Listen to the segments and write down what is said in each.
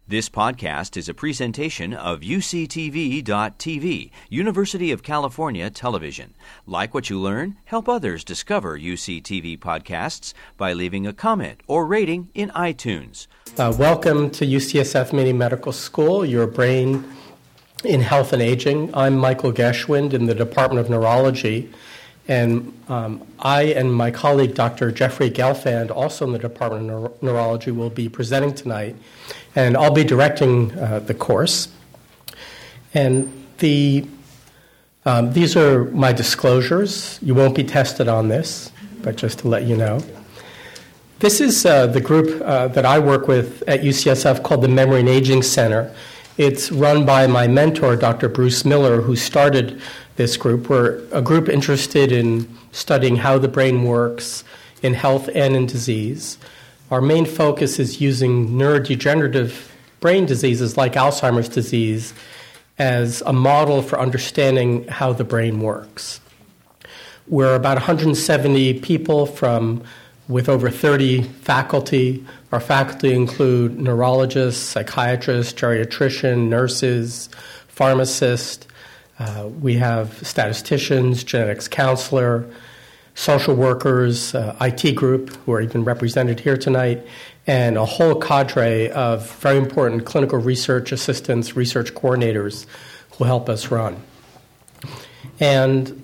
This podcast is a presentation of UCTV.tv, University of California Television. Like what you learn? Help others discover UCTV podcasts by leaving a comment or rating in iTunes. Welcome to UCSF Mini Medical School, your brain in health and aging. I'm Michael Geschwind in the Department of Neurology, and I and my colleague Dr. Jeffrey Gelfand, also in the Department of Neurology, will be presenting tonight, and I'll be directing the course. And these are my disclosures. You won't be tested on this, but just to let you know. This is the group that I work with at UCSF called the Memory and Aging Center. It's run by my mentor, Dr. Bruce Miller, who started this group. We're a group interested in studying how the brain works in health and in disease. Our main focus is using neurodegenerative brain diseases like Alzheimer's disease as a model for understanding how the brain works. We're about 170 people with over 30 faculty. Our faculty include neurologists, psychiatrists, geriatricians, nurses, pharmacists. We have statisticians, genetics counselor, social workers, IT group, who are even represented here tonight, and a whole cadre of very important clinical research assistants, research coordinators who help us run. And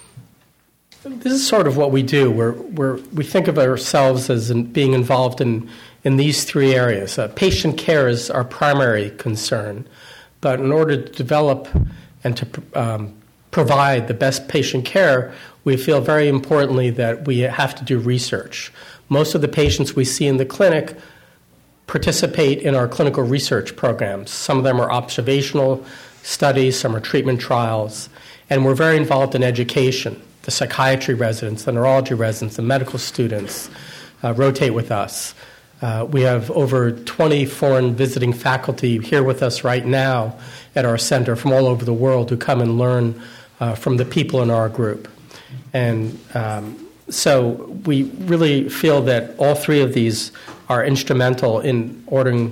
this is sort of what we do. We think of ourselves as being involved in these three areas. Patient care is our primary concern, but in order to develop and to provide the best patient care, we feel very importantly that we have to do research. Most of the patients we see in the clinic participate in our clinical research programs. Some of them are observational studies, some are treatment trials, and we're very involved in education. The psychiatry residents, the neurology residents, the medical students rotate with us. We have over 20 foreign visiting faculty here with us right now at our center from all over the world who come and learn from the people in our group. And so we really feel that all three of these are instrumental in order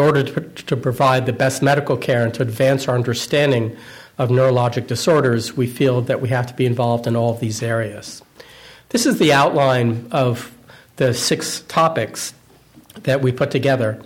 to provide the best medical care and to advance our understanding of neurologic disorders. We feel that we have to be involved in all of these areas. This is the outline of the 6 topics that we put together.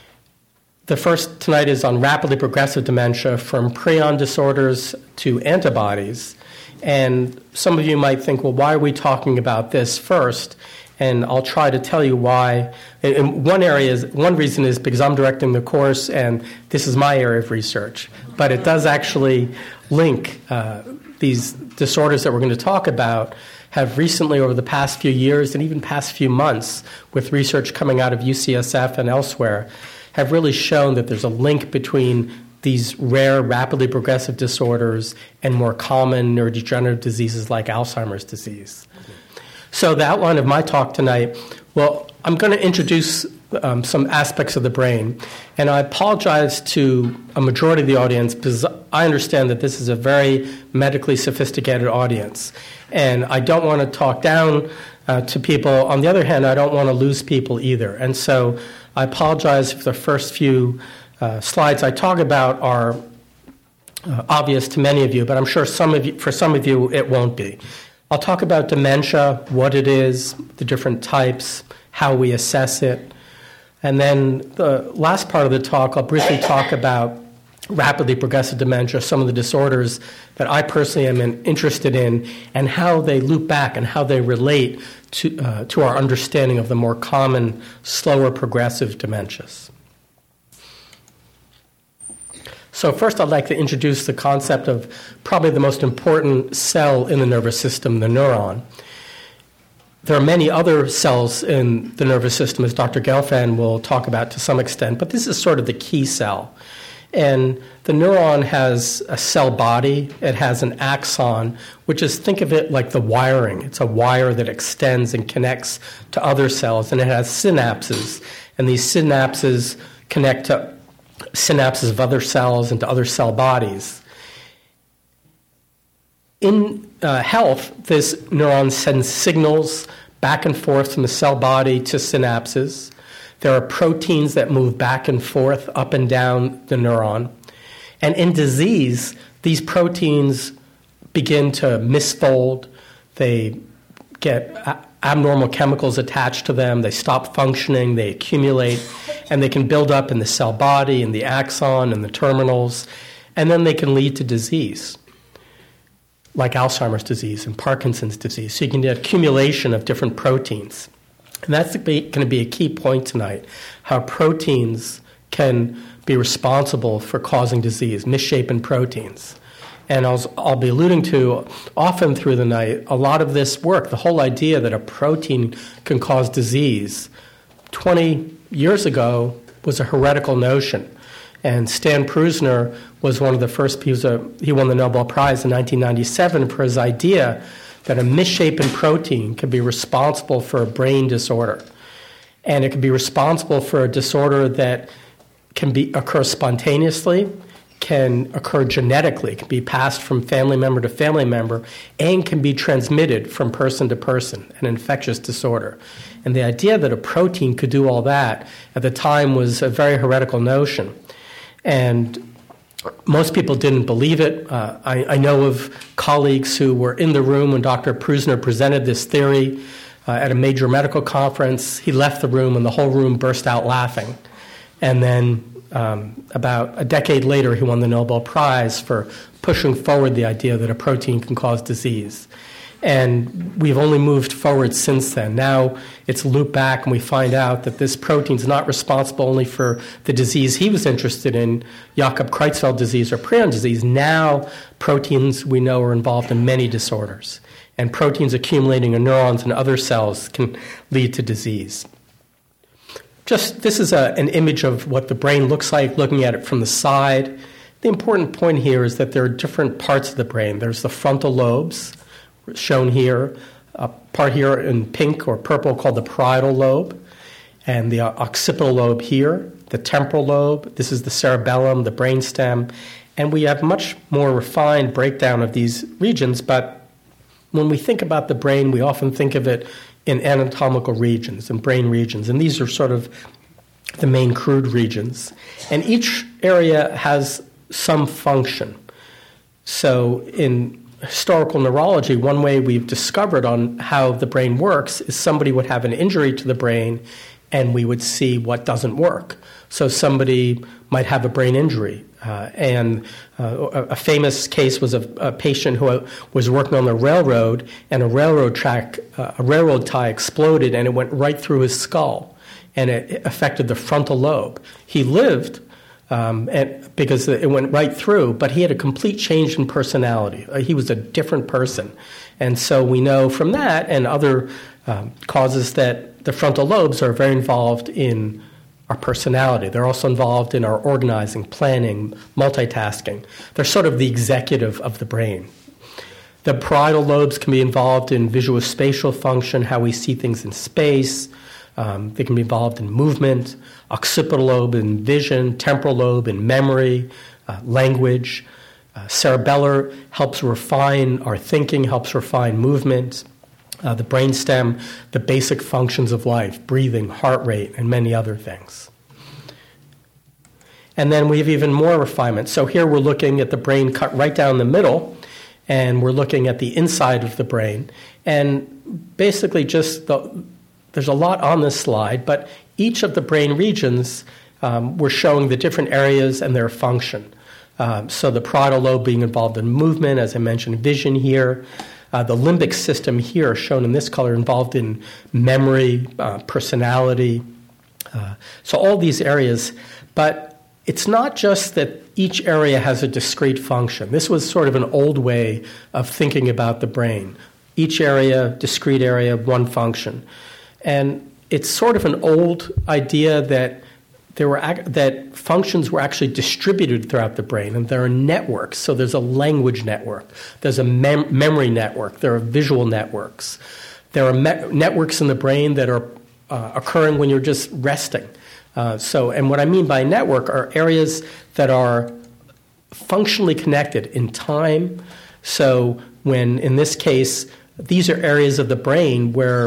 The first tonight is on rapidly progressive dementia, from prion disorders to antibodies. And some of you might think, well, why are we talking about this first? And I'll try to tell you why. And one reason is because I'm directing the course and this is my area of research. But it does actually link these disorders that we're going to talk about have recently, over the past few years and even past few months, with research coming out of UCSF and elsewhere, have really shown that there's a link between these rare, rapidly progressive disorders and more common neurodegenerative diseases like Alzheimer's disease. So the outline of my talk tonight, well, I'm going to introduce some aspects of the brain. And I apologize to a majority of the audience because I understand that this is a very medically sophisticated audience. And I don't want to talk down to people. On the other hand, I don't want to lose people either. And so I apologize if the first few slides I talk about are obvious to many of you, but I'm sure for some of you it won't be. I'll talk about dementia, what it is, the different types, how we assess it. And then the last part of the talk, I'll briefly talk about rapidly progressive dementia, some of the disorders that I personally am interested in, and how they loop back and how they relate to our understanding of the more common, slower progressive dementias. So first I'd like to introduce the concept of probably the most important cell in the nervous system, the neuron. There are many other cells in the nervous system, as Dr. Gelfand will talk about to some extent, but this is sort of the key cell. And the neuron has a cell body. It has an axon, which is, think of it like the wiring. It's a wire that extends and connects to other cells, and it has synapses. And these synapses connect to synapses of other cells and to other cell bodies. In health, this neuron sends signals back and forth from the cell body to synapses. There are proteins that move back and forth, up and down the neuron. And in disease, these proteins begin to misfold. They get abnormal chemicals attached to them. They stop functioning. They accumulate. And they can build up in the cell body, in the axon, and the terminals. And then they can lead to disease, like Alzheimer's disease and Parkinson's disease. So you can get accumulation of different proteins. And that's going to be a key point tonight, how proteins can be responsible for causing disease, misshapen proteins. And I'll be alluding to often through the night a lot of this work, the whole idea that a protein can cause disease 20 years ago was a heretical notion. And Stan Prusiner was one of the first people. He won the Nobel Prize in 1997 for his idea that a misshapen protein could be responsible for a brain disorder. And it can be responsible for a disorder that can occur spontaneously, can occur genetically, can be passed from family member to family member, and can be transmitted from person to person, an infectious disorder. And the idea that a protein could do all that at the time was a very heretical notion. And most people didn't believe it. I know of colleagues who were in the room when Dr. Prusiner presented this theory at a major medical conference. He left the room and the whole room burst out laughing. And then about a decade later, he won the Nobel Prize for pushing forward the idea that a protein can cause disease. And we've only moved forward since then. Now it's looped back and we find out that this protein is not responsible only for the disease he was interested in, Jakob Creutzfeldt disease or prion disease. Now proteins we know are involved in many disorders. And proteins accumulating in neurons and other cells can lead to disease. This is an image of what the brain looks like, looking at it from the side. The important point here is that there are different parts of the brain. There's the frontal lobes, shown here, a part here in pink or purple called the parietal lobe, and the occipital lobe here, the temporal lobe. This is the cerebellum, the brainstem, and we have much more refined breakdown of these regions, but when we think about the brain, we often think of it in anatomical regions and brain regions, and these are sort of the main crude regions. And each area has some function. So in historical neurology, one way we've discovered on how the brain works is somebody would have an injury to the brain and we would see what doesn't work. So somebody might have a brain injury. A famous case was a patient who was working on the railroad, and a railroad tie exploded, and it went right through his skull, and it affected the frontal lobe. He lived because it went right through, but he had a complete change in personality. He was a different person. And so we know from that and other causes that the frontal lobes are very involved in our personality. They're also involved in our organizing, planning, multitasking. They're sort of the executive of the brain. The parietal lobes can be involved in visuospatial function, how we see things in space. They can be involved in movement. Occipital lobe in vision, temporal lobe in memory, language. Cerebellar helps refine our thinking, helps refine movement. The brainstem, the basic functions of life, breathing, heart rate, and many other things. And then we have even more refinement. So here we're looking at the brain cut right down the middle, and we're looking at the inside of the brain. And basically there's a lot on this slide, but each of the brain regions, we're showing the different areas and their function. So the parietal lobe being involved in movement, as I mentioned, vision here. The limbic system here, shown in this color, involved in memory, personality. So all these areas. But it's not just that each area has a discrete function. This was sort of an old way of thinking about the brain. Each area, discrete area, one function. And it's sort of an old idea that that functions were actually distributed throughout the brain, and there are networks. So there's a language network, there's a memory network, there are visual networks, there are networks in the brain that are occurring when you're just resting. And what I mean by network are areas that are functionally connected in time. So when, in this case, these are areas of the brain where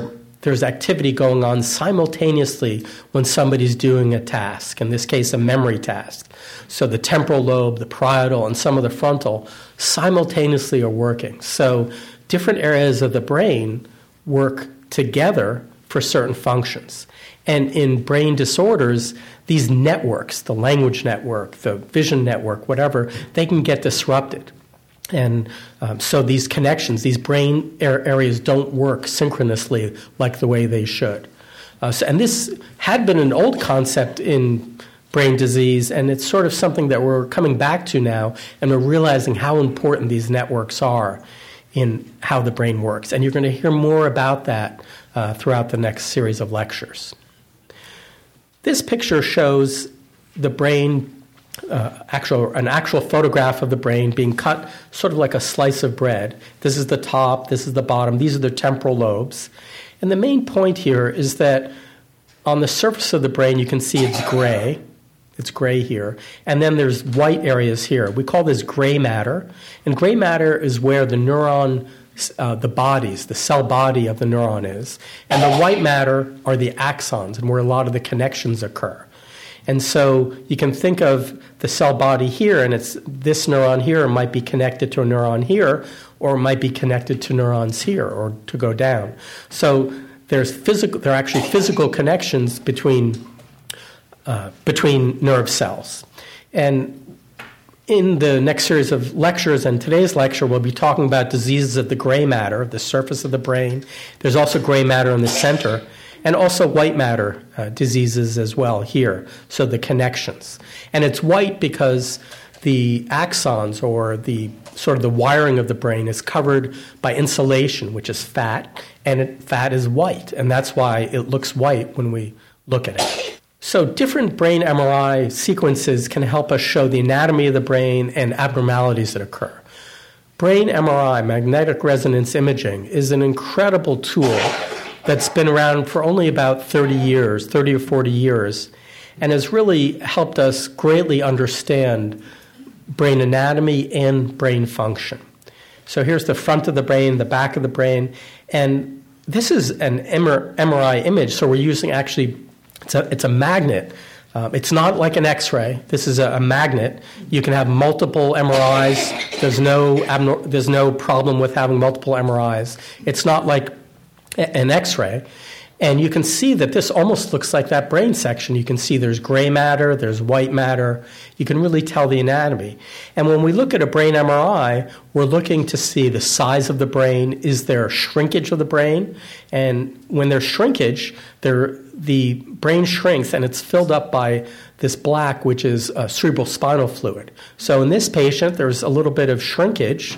there's activity going on simultaneously when somebody's doing a task, in this case, a memory task. So the temporal lobe, the parietal, and some of the frontal simultaneously are working. So different areas of the brain work together for certain functions. And in brain disorders, these networks, the language network, the vision network, whatever, they can get disrupted. And so these connections, these brain areas don't work synchronously like the way they should. And this had been an old concept in brain disease, and it's sort of something that we're coming back to now, and we're realizing how important these networks are in how the brain works. And you're going to hear more about that throughout the next series of lectures. This picture shows the brain, an actual photograph of the brain being cut sort of like a slice of bread. This is the top, this is the bottom, these are the temporal lobes. And the main point here is that on the surface of the brain you can see it's gray. It's gray here. And then there's white areas here. We call this gray matter. And gray matter is where the neuron, the cell body of the neuron is. And the white matter are the axons and where a lot of the connections occur. And so you can think of the cell body here, and it's this neuron here might be connected to a neuron here, or it might be connected to neurons here, or to go down. So there are actually physical connections between nerve cells. And in the next series of lectures, and today's lecture, we'll be talking about diseases of the gray matter, the surface of the brain. There's also gray matter in the center, and also white matter diseases as well here, so the connections. And it's white because the axons, or the sort of the wiring of the brain, is covered by insulation, which is fat, and fat is white, and that's why it looks white when we look at it. So different brain MRI sequences can help us show the anatomy of the brain and abnormalities that occur. Brain MRI, magnetic resonance imaging, is an incredible tool that's been around for only about 30 or 40 years, and has really helped us greatly understand brain anatomy and brain function. So here's the front of the brain, the back of the brain, and this is an MRI image, so we're using actually, it's a magnet. It's not like an X-ray. This is a magnet. You can have multiple MRIs. There's no problem with having multiple MRIs. It's not like an X-ray. And you can see that this almost looks like that brain section. You can see there's gray matter, there's white matter. You can really tell the anatomy. And when we look at a brain MRI, we're looking to see the size of the brain. Is there shrinkage of the brain? And when there's shrinkage, the brain shrinks and it's filled up by this black, which is cerebral spinal fluid. So in this patient, there's a little bit of shrinkage.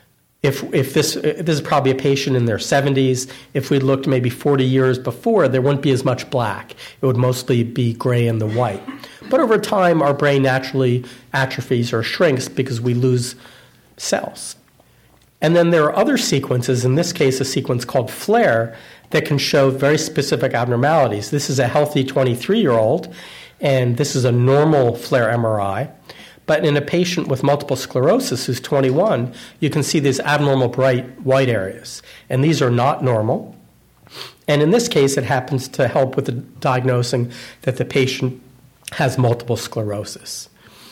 If this is probably a patient in their 70s, if we looked maybe 40 years before, there wouldn't be as much black. It would mostly be gray and the white. But over time, our brain naturally atrophies or shrinks because we lose cells. And then there are other sequences, in this case a sequence called FLAIR, that can show very specific abnormalities. This is a healthy 23-year-old, and this is a normal FLAIR MRI. But in a patient with multiple sclerosis who's 21, you can see these abnormal bright white areas. And these are not normal. And in this case, it happens to help with the diagnosing that the patient has multiple sclerosis.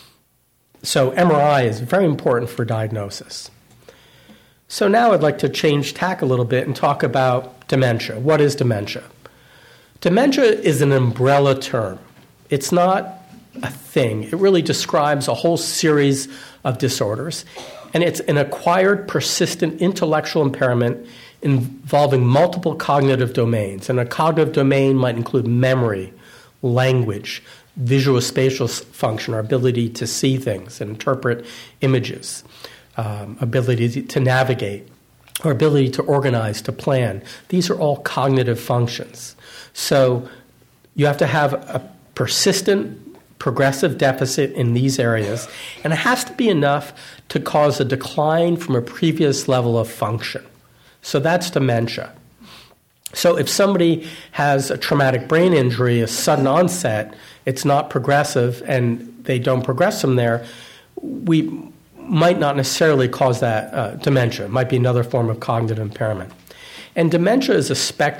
So MRI is very important for diagnosis. So now I'd like to change tack a little bit and talk about dementia. What is dementia? Dementia is an umbrella term. It's not a thing. It really describes a whole series of disorders, and it's an acquired, persistent intellectual impairment involving multiple cognitive domains. And a cognitive domain might include memory, language, visuospatial function, our ability to see things and interpret images, ability to navigate, our ability to organize, to plan. These are all cognitive functions. So you have to have a persistent progressive deficit in these areas, and it has to be enough to cause a decline from a previous level of function. So that's dementia. So if somebody has a traumatic brain injury, a sudden onset, it's not progressive, and they don't progress from there, we might not necessarily cause that dementia. It might be another form of cognitive impairment. And dementia is a spectrum.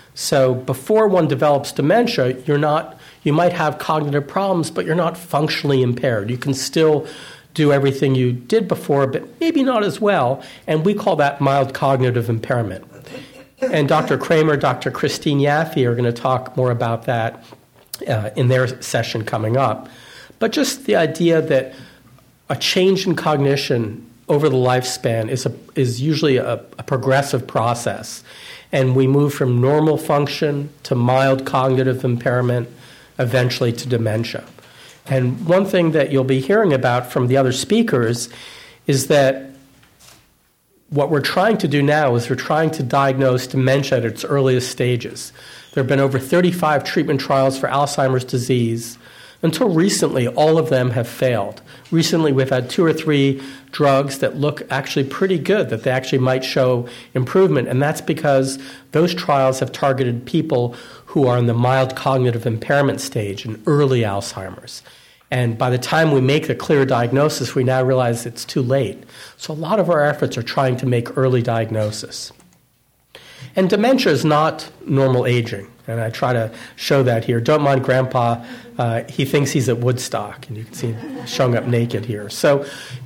So before one develops dementia, you might have cognitive problems, but you're not functionally impaired. You can still do everything you did before, but maybe not as well, and we call that mild cognitive impairment. And Dr. Kramer, Dr. Christine Yaffe are going to talk more about that in their session coming up. But just the idea that a change in cognition over the lifespan is usually a progressive process. And we move from normal function to mild cognitive impairment, eventually to dementia. And one thing that you'll be hearing about from the other speakers is that what we're trying to do now is we're trying to diagnose dementia at its earliest stages. There have been over 35 treatment trials for Alzheimer's disease. Until recently, all of them have failed. Recently, we've had 2 or 3 drugs that look actually pretty good, that they actually might show improvement, and that's because those trials have targeted people who are in the mild cognitive impairment stage in early Alzheimer's. And by the time we make a clear diagnosis, we now realize it's too late. So a lot of our efforts are trying to make early diagnosis. And dementia is not normal aging, and I try to show that here. Don't mind Grandpa. He thinks he's at Woodstock, and you can see him showing up naked here. So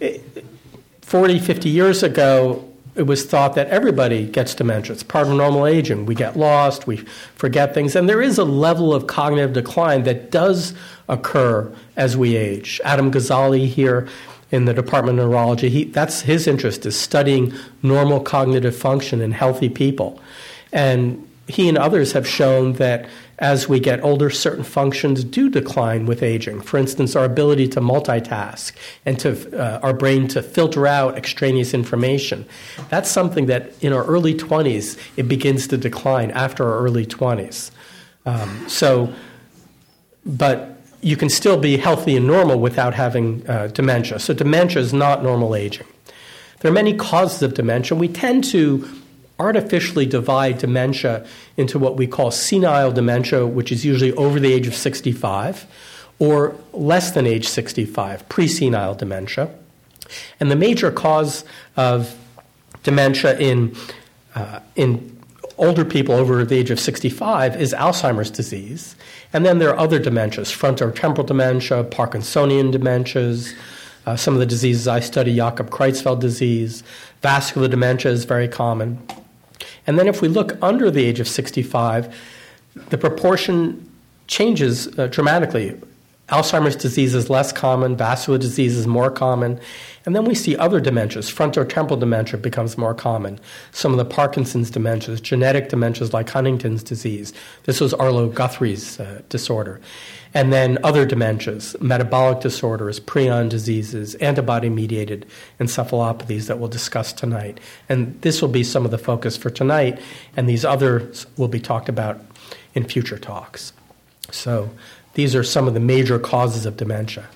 40, 50 years ago, it was thought that everybody gets dementia. It's part of normal aging. We get lost, we forget things, and there is a level of cognitive decline that does occur as we age. Adam Ghazali here in the Department of Neurology, that's his interest, is studying normal cognitive function in healthy people. And he and others have shown that as we get older, certain functions do decline with aging. For instance, our ability to multitask and to our brain to filter out extraneous information. That's something that in our early 20s, it begins to decline after our early 20s. But you can still be healthy and normal without having dementia. So dementia is not normal aging. There are many causes of dementia. We tend to artificially divide dementia into what we call senile dementia, which is usually over the age of 65, or less than age 65, pre-senile dementia. And the major cause of dementia in older people over the age of 65 is Alzheimer's disease. And then there are other dementias, frontotemporal dementia, Parkinsonian dementias, some of the diseases I study, Jakob Creutzfeldt disease, vascular dementia is very common. And then if we look under the age of 65, the proportion changes dramatically. Alzheimer's disease is less common, vascular disease is more common, and then we see other dementias. Frontotemporal dementia becomes more common. Some of the Parkinson's dementias, genetic dementias like Huntington's disease. This was Arlo Guthrie's disorder. And then other dementias, metabolic disorders, prion diseases, antibody-mediated encephalopathies that we'll discuss tonight. And this will be some of the focus for tonight, and these others will be talked about in future talks. So these are some of the major causes of dementia.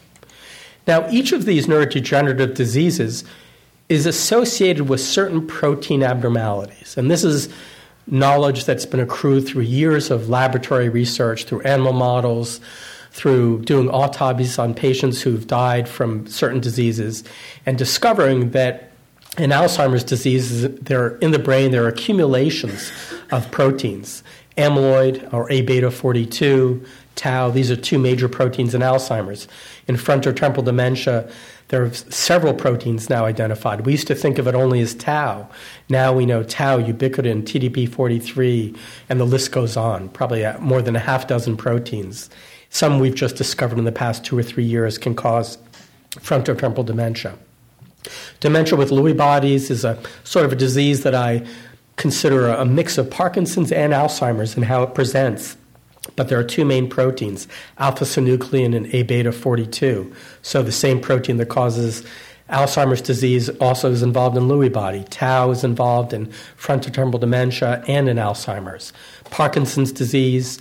Now, each of these neurodegenerative diseases is associated with certain protein abnormalities. And this is knowledge that's been accrued through years of laboratory research, through animal models, through doing autopsies on patients who've died from certain diseases, and discovering that in Alzheimer's disease, in the brain, there are accumulations of proteins. Amyloid, or A-beta 42, tau, these are 2 major proteins in Alzheimer's. In frontotemporal dementia, there are several proteins now identified. We used to think of it only as tau. Now we know tau, ubiquitin, TDP-43, and the list goes on, probably more than a half dozen proteins. Some we've just discovered in the past 2 or 3 years can cause frontotemporal dementia. Dementia with Lewy bodies is a sort of a disease that I consider a mix of Parkinson's and Alzheimer's in how it presents. But there are 2 main proteins, alpha-synuclein and A-beta 42. So the same protein that causes Alzheimer's disease also is involved in Lewy body. Tau is involved in frontotemporal dementia and in Alzheimer's. Parkinson's disease,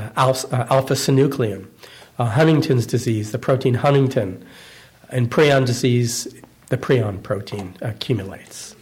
alpha-synuclein. Huntington's disease, the protein huntingtin. In prion disease, the prion protein accumulates.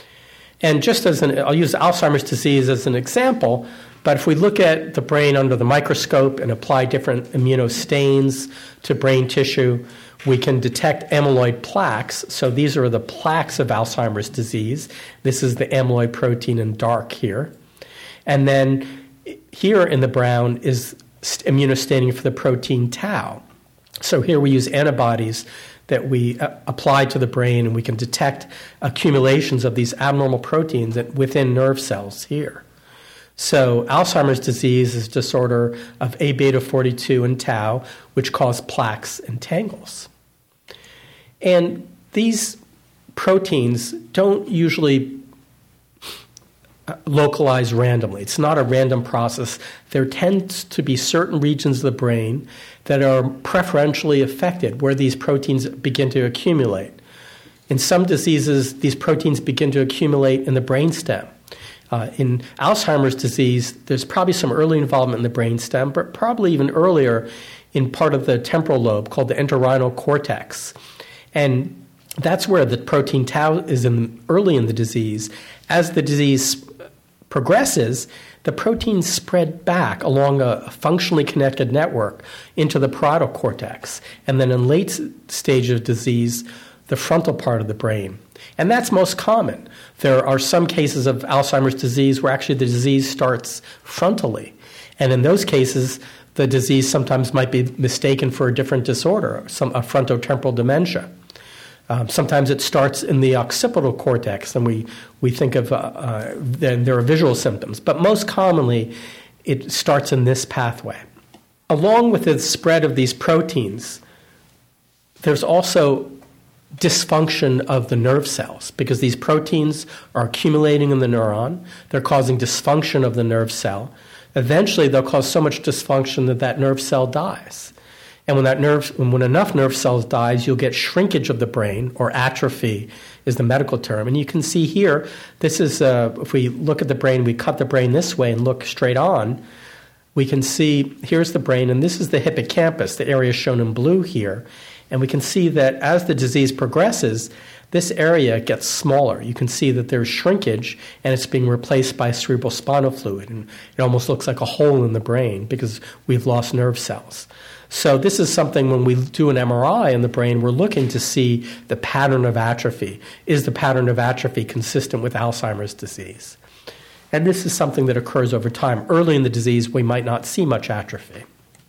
And just I'll use Alzheimer's disease as an example, but if we look at the brain under the microscope and apply different immunostains to brain tissue, we can detect amyloid plaques. So these are the plaques of Alzheimer's disease. This is the amyloid protein in dark here. And then Here in the brown is immunostaining for the protein tau. So here we use antibodies that we apply to the brain, and we can detect accumulations of these abnormal proteins within nerve cells here. So Alzheimer's disease is a disorder of A-beta 42 and tau, which cause plaques and tangles. And these proteins don't usually localize randomly. It's not a random process. There tends to be certain regions of the brain that are preferentially affected where these proteins begin to accumulate. In some diseases, these proteins begin to accumulate in the brainstem. In Alzheimer's disease, there's probably some early involvement in the brainstem, but probably even earlier in part of the temporal lobe called the entorhinal cortex. And that's where the protein tau is early in the disease. As the disease progresses, the proteins spread back along a functionally connected network into the parietal cortex, and then in late stage of disease, the frontal part of the brain. And that's most common. There are some cases of Alzheimer's disease where actually the disease starts frontally. And in those cases, the disease sometimes might be mistaken for a different disorder, a frontotemporal dementia. Sometimes it starts in the occipital cortex, and we think of then there are visual symptoms. But most commonly, it starts in this pathway. Along with the spread of these proteins, there's also dysfunction of the nerve cells because these proteins are accumulating in the neuron. They're causing dysfunction of the nerve cell. Eventually, they'll cause so much dysfunction that nerve cell dies. And when enough nerve cells dies, you'll get shrinkage of the brain, or atrophy is the medical term. And you can see here, this is, if we look at the brain, we cut the brain this way and look straight on, we can see, here's the brain, and this is the hippocampus, the area shown in blue here. And we can see that as the disease progresses, this area gets smaller. You can see that there's shrinkage, and it's being replaced by cerebrospinal fluid. And it almost looks like a hole in the brain because we've lost nerve cells. So this is something when we do an MRI in the brain, we're looking to see the pattern of atrophy. Is the pattern of atrophy consistent with Alzheimer's disease? And this is something that occurs over time. Early in the disease, we might not see much atrophy.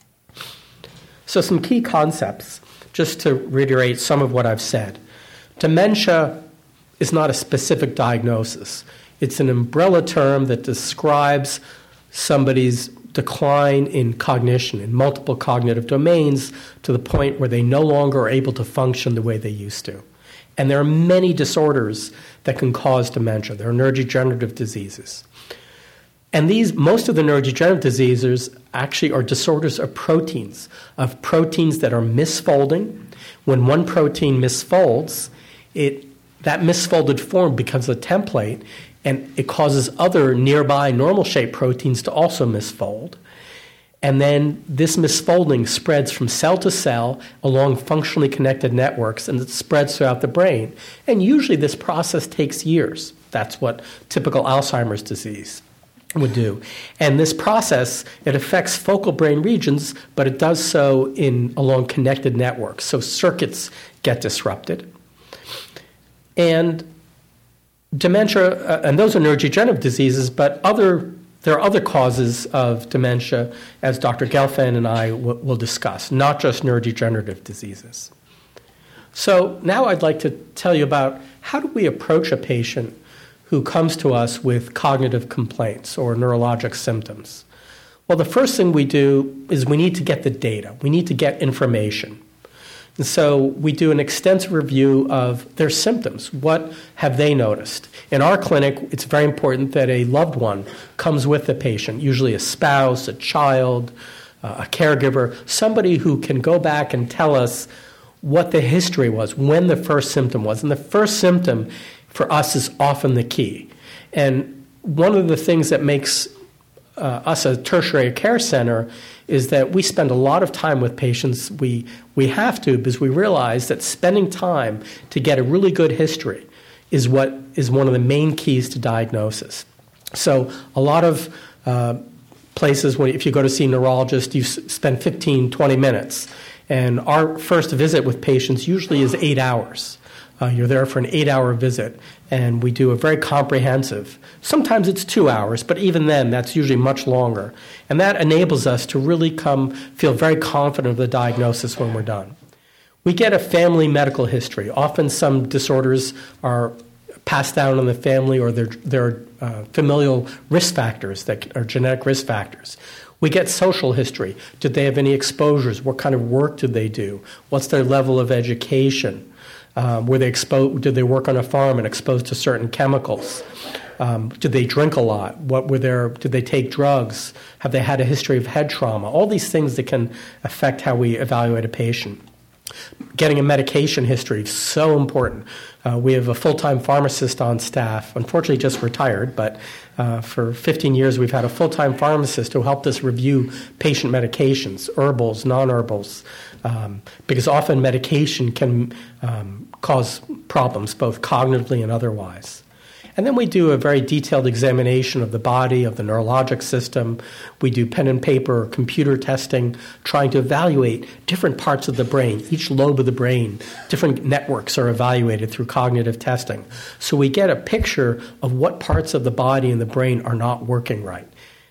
So some key concepts, just to reiterate some of what I've said. Dementia is not a specific diagnosis. It's an umbrella term that describes somebody's decline in cognition, in multiple cognitive domains, to the point where they no longer are able to function the way they used to. And there are many disorders that can cause dementia. There are neurodegenerative diseases. And most of the neurodegenerative diseases actually are disorders of proteins that are misfolding. When one protein misfolds, that misfolded form becomes a template, and it causes other nearby normal-shaped proteins to also misfold. And then this misfolding spreads from cell to cell along functionally connected networks, and it spreads throughout the brain. And usually this process takes years. That's what typical Alzheimer's disease would do. And this process, it affects focal brain regions, but it does so along connected networks. So circuits get disrupted. And dementia, and those are neurodegenerative diseases, but there are other causes of dementia, as Dr. Gelfand and I will discuss, not just neurodegenerative diseases. So now I'd like to tell you about how do we approach a patient who comes to us with cognitive complaints or neurologic symptoms. Well, the first thing we do is we need to get the data. We need to get information. And so we do an extensive review of their symptoms. What have they noticed? In our clinic, it's very important that a loved one comes with the patient, usually a spouse, a child, a caregiver, somebody who can go back and tell us what the history was, when the first symptom was. And the first symptom for us is often the key. And one of the things that makes us a tertiary care center is that we spend a lot of time with patients. We have to, because we realize that spending time to get a really good history is what is one of the main keys to diagnosis. So a lot of places, if you go to see a neurologist, you spend 15, 20 minutes. And our first visit with patients usually is 8 hours. You're there for an 8-hour visit, and we do a very comprehensive. Sometimes it's 2 hours, but even then, that's usually much longer. And that enables us to really feel very confident of the diagnosis when we're done. We get a family medical history. Often some disorders are passed down in the family, or there are familial risk factors that are genetic risk factors. We get social history. Did they have any exposures? What kind of work did they do? What's their level of education? Were they exposed? Did they work on a farm and exposed to certain chemicals? Did they drink a lot? Did they take drugs? Have they had a history of head trauma? All these things that can affect how we evaluate a patient. Getting a medication history is so important. We have a full-time pharmacist on staff, unfortunately just retired, but for 15 years we've had a full-time pharmacist who helped us review patient medications, herbals, non-herbals, because often medication can cause problems, both cognitively and otherwise. And then we do a very detailed examination of the body, of the neurologic system. We do pen and paper or computer testing, trying to evaluate different parts of the brain. Each lobe of the brain, different networks are evaluated through cognitive testing. So we get a picture of what parts of the body and the brain are not working right.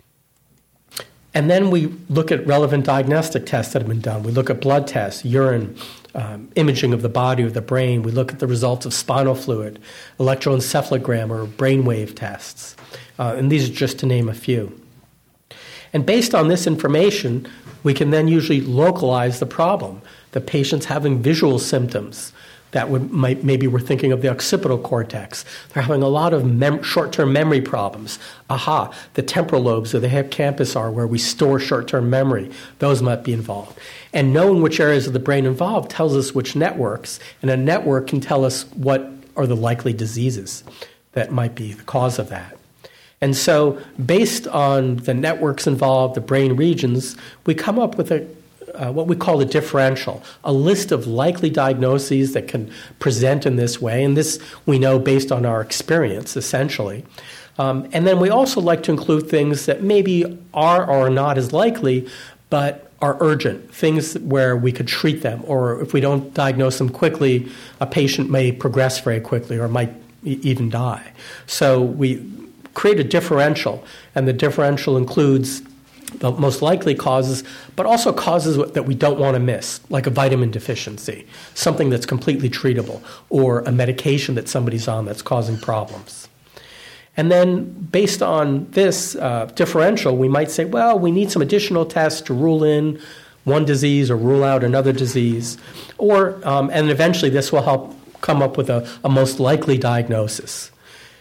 And then we look at relevant diagnostic tests that have been done. We look at blood tests, urine, imaging of the body or the brain. We look at the results of spinal fluid, electroencephalogram or brainwave tests. And these are just to name a few. And based on this information, we can then usually localize the problem. The patient's having visual symptoms that maybe we're thinking of the occipital cortex. They're having a lot of short-term memory problems. The temporal lobes of the hippocampus are where we store short-term memory. Those might be involved. And knowing which areas of the brain involved tells us which networks, and a network can tell us what are the likely diseases that might be the cause of that. And so based on the networks involved, the brain regions, we come up with what we call a differential, a list of likely diagnoses that can present in this way. And this we know based on our experience, essentially. And then we also like to include things that maybe are or are not as likely, but are urgent, things where we could treat them. Or if we don't diagnose them quickly, a patient may progress very quickly or might even die. So we create a differential, and the differential includes the most likely causes, but also causes that we don't want to miss, like a vitamin deficiency, something that's completely treatable, or a medication that somebody's on that's causing problems. And then based on this differential, we might say, well, we need some additional tests to rule in one disease or rule out another disease, and eventually this will help come up with a most likely diagnosis.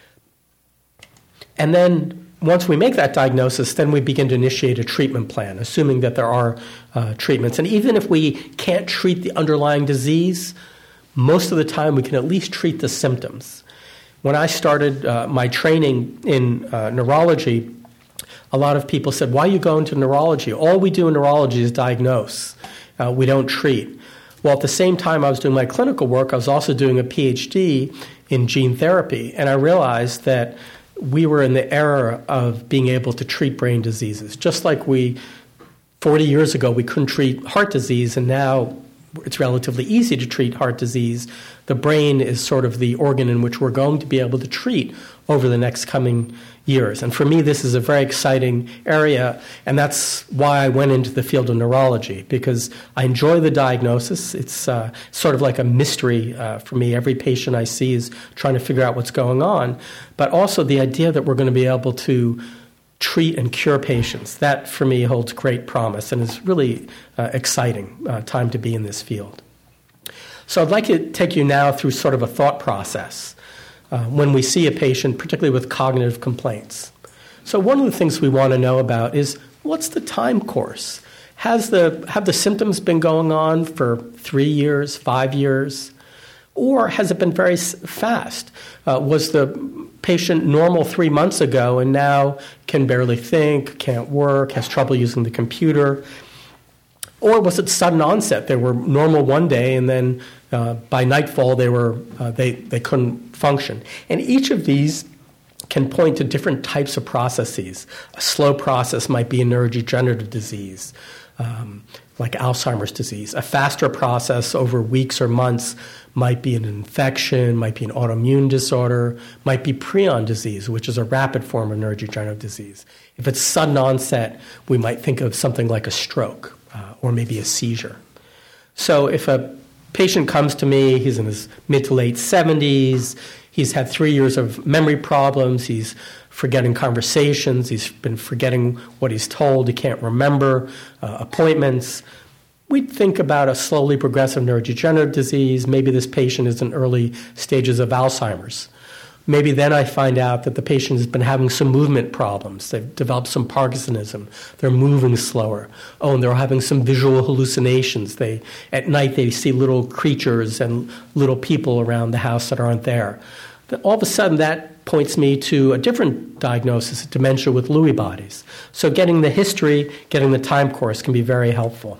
And then once we make that diagnosis, then we begin to initiate a treatment plan, assuming that there are treatments. And even if we can't treat the underlying disease, most of the time we can at least treat the symptoms. When I started my training in neurology, a lot of people said, why are you going to neurology? All we do in neurology is diagnose. We don't treat. Well, at the same time I was doing my clinical work, I was also doing a PhD in gene therapy, and I realized that we were in the era of being able to treat brain diseases. Just like 40 years ago, we couldn't treat heart disease, and now it's relatively easy to treat heart disease. The brain is sort of the organ in which we're going to be able to treat over the next coming years. And for me, this is a very exciting area, and that's why I went into the field of neurology, because I enjoy the diagnosis. It's sort of like a mystery for me. Every patient I see is trying to figure out what's going on, but also the idea that we're going to be able to treat and cure patients. That, for me, holds great promise and is really exciting time to be in this field. So I'd like to take you now through sort of a thought process when we see a patient, particularly with cognitive complaints. So one of the things we want to know about is, what's the time course? Have the symptoms been going on for 3 years, 5 years? Or has it been very fast? Was the patient normal 3 months ago and now can barely think, can't work, has trouble using the computer? Or was it sudden onset? They were normal one day and then by nightfall they couldn't function. And each of these can point to different types of processes. A slow process might be a neurodegenerative disease. like Alzheimer's disease. A faster process over weeks or months might be an infection, might be an autoimmune disorder, might be prion disease, which is a rapid form of neurodegenerative disease. If it's sudden onset, we might think of something like a stroke or maybe a seizure. So if a patient comes to me, he's in his mid to late 70s, he's had 3 years of memory problems, he's forgetting conversations, he's been forgetting what he's told, he can't remember appointments. We'd think about a slowly progressive neurodegenerative disease. Maybe this patient is in early stages of Alzheimer's. Maybe then I find out that the patient has been having some movement problems. They've developed some Parkinsonism. They're moving slower. Oh, and they're having some visual hallucinations. At night they see little creatures and little people around the house that aren't there. All of a sudden that points me to a different diagnosis, dementia with Lewy bodies. So getting the history, getting the time course can be very helpful.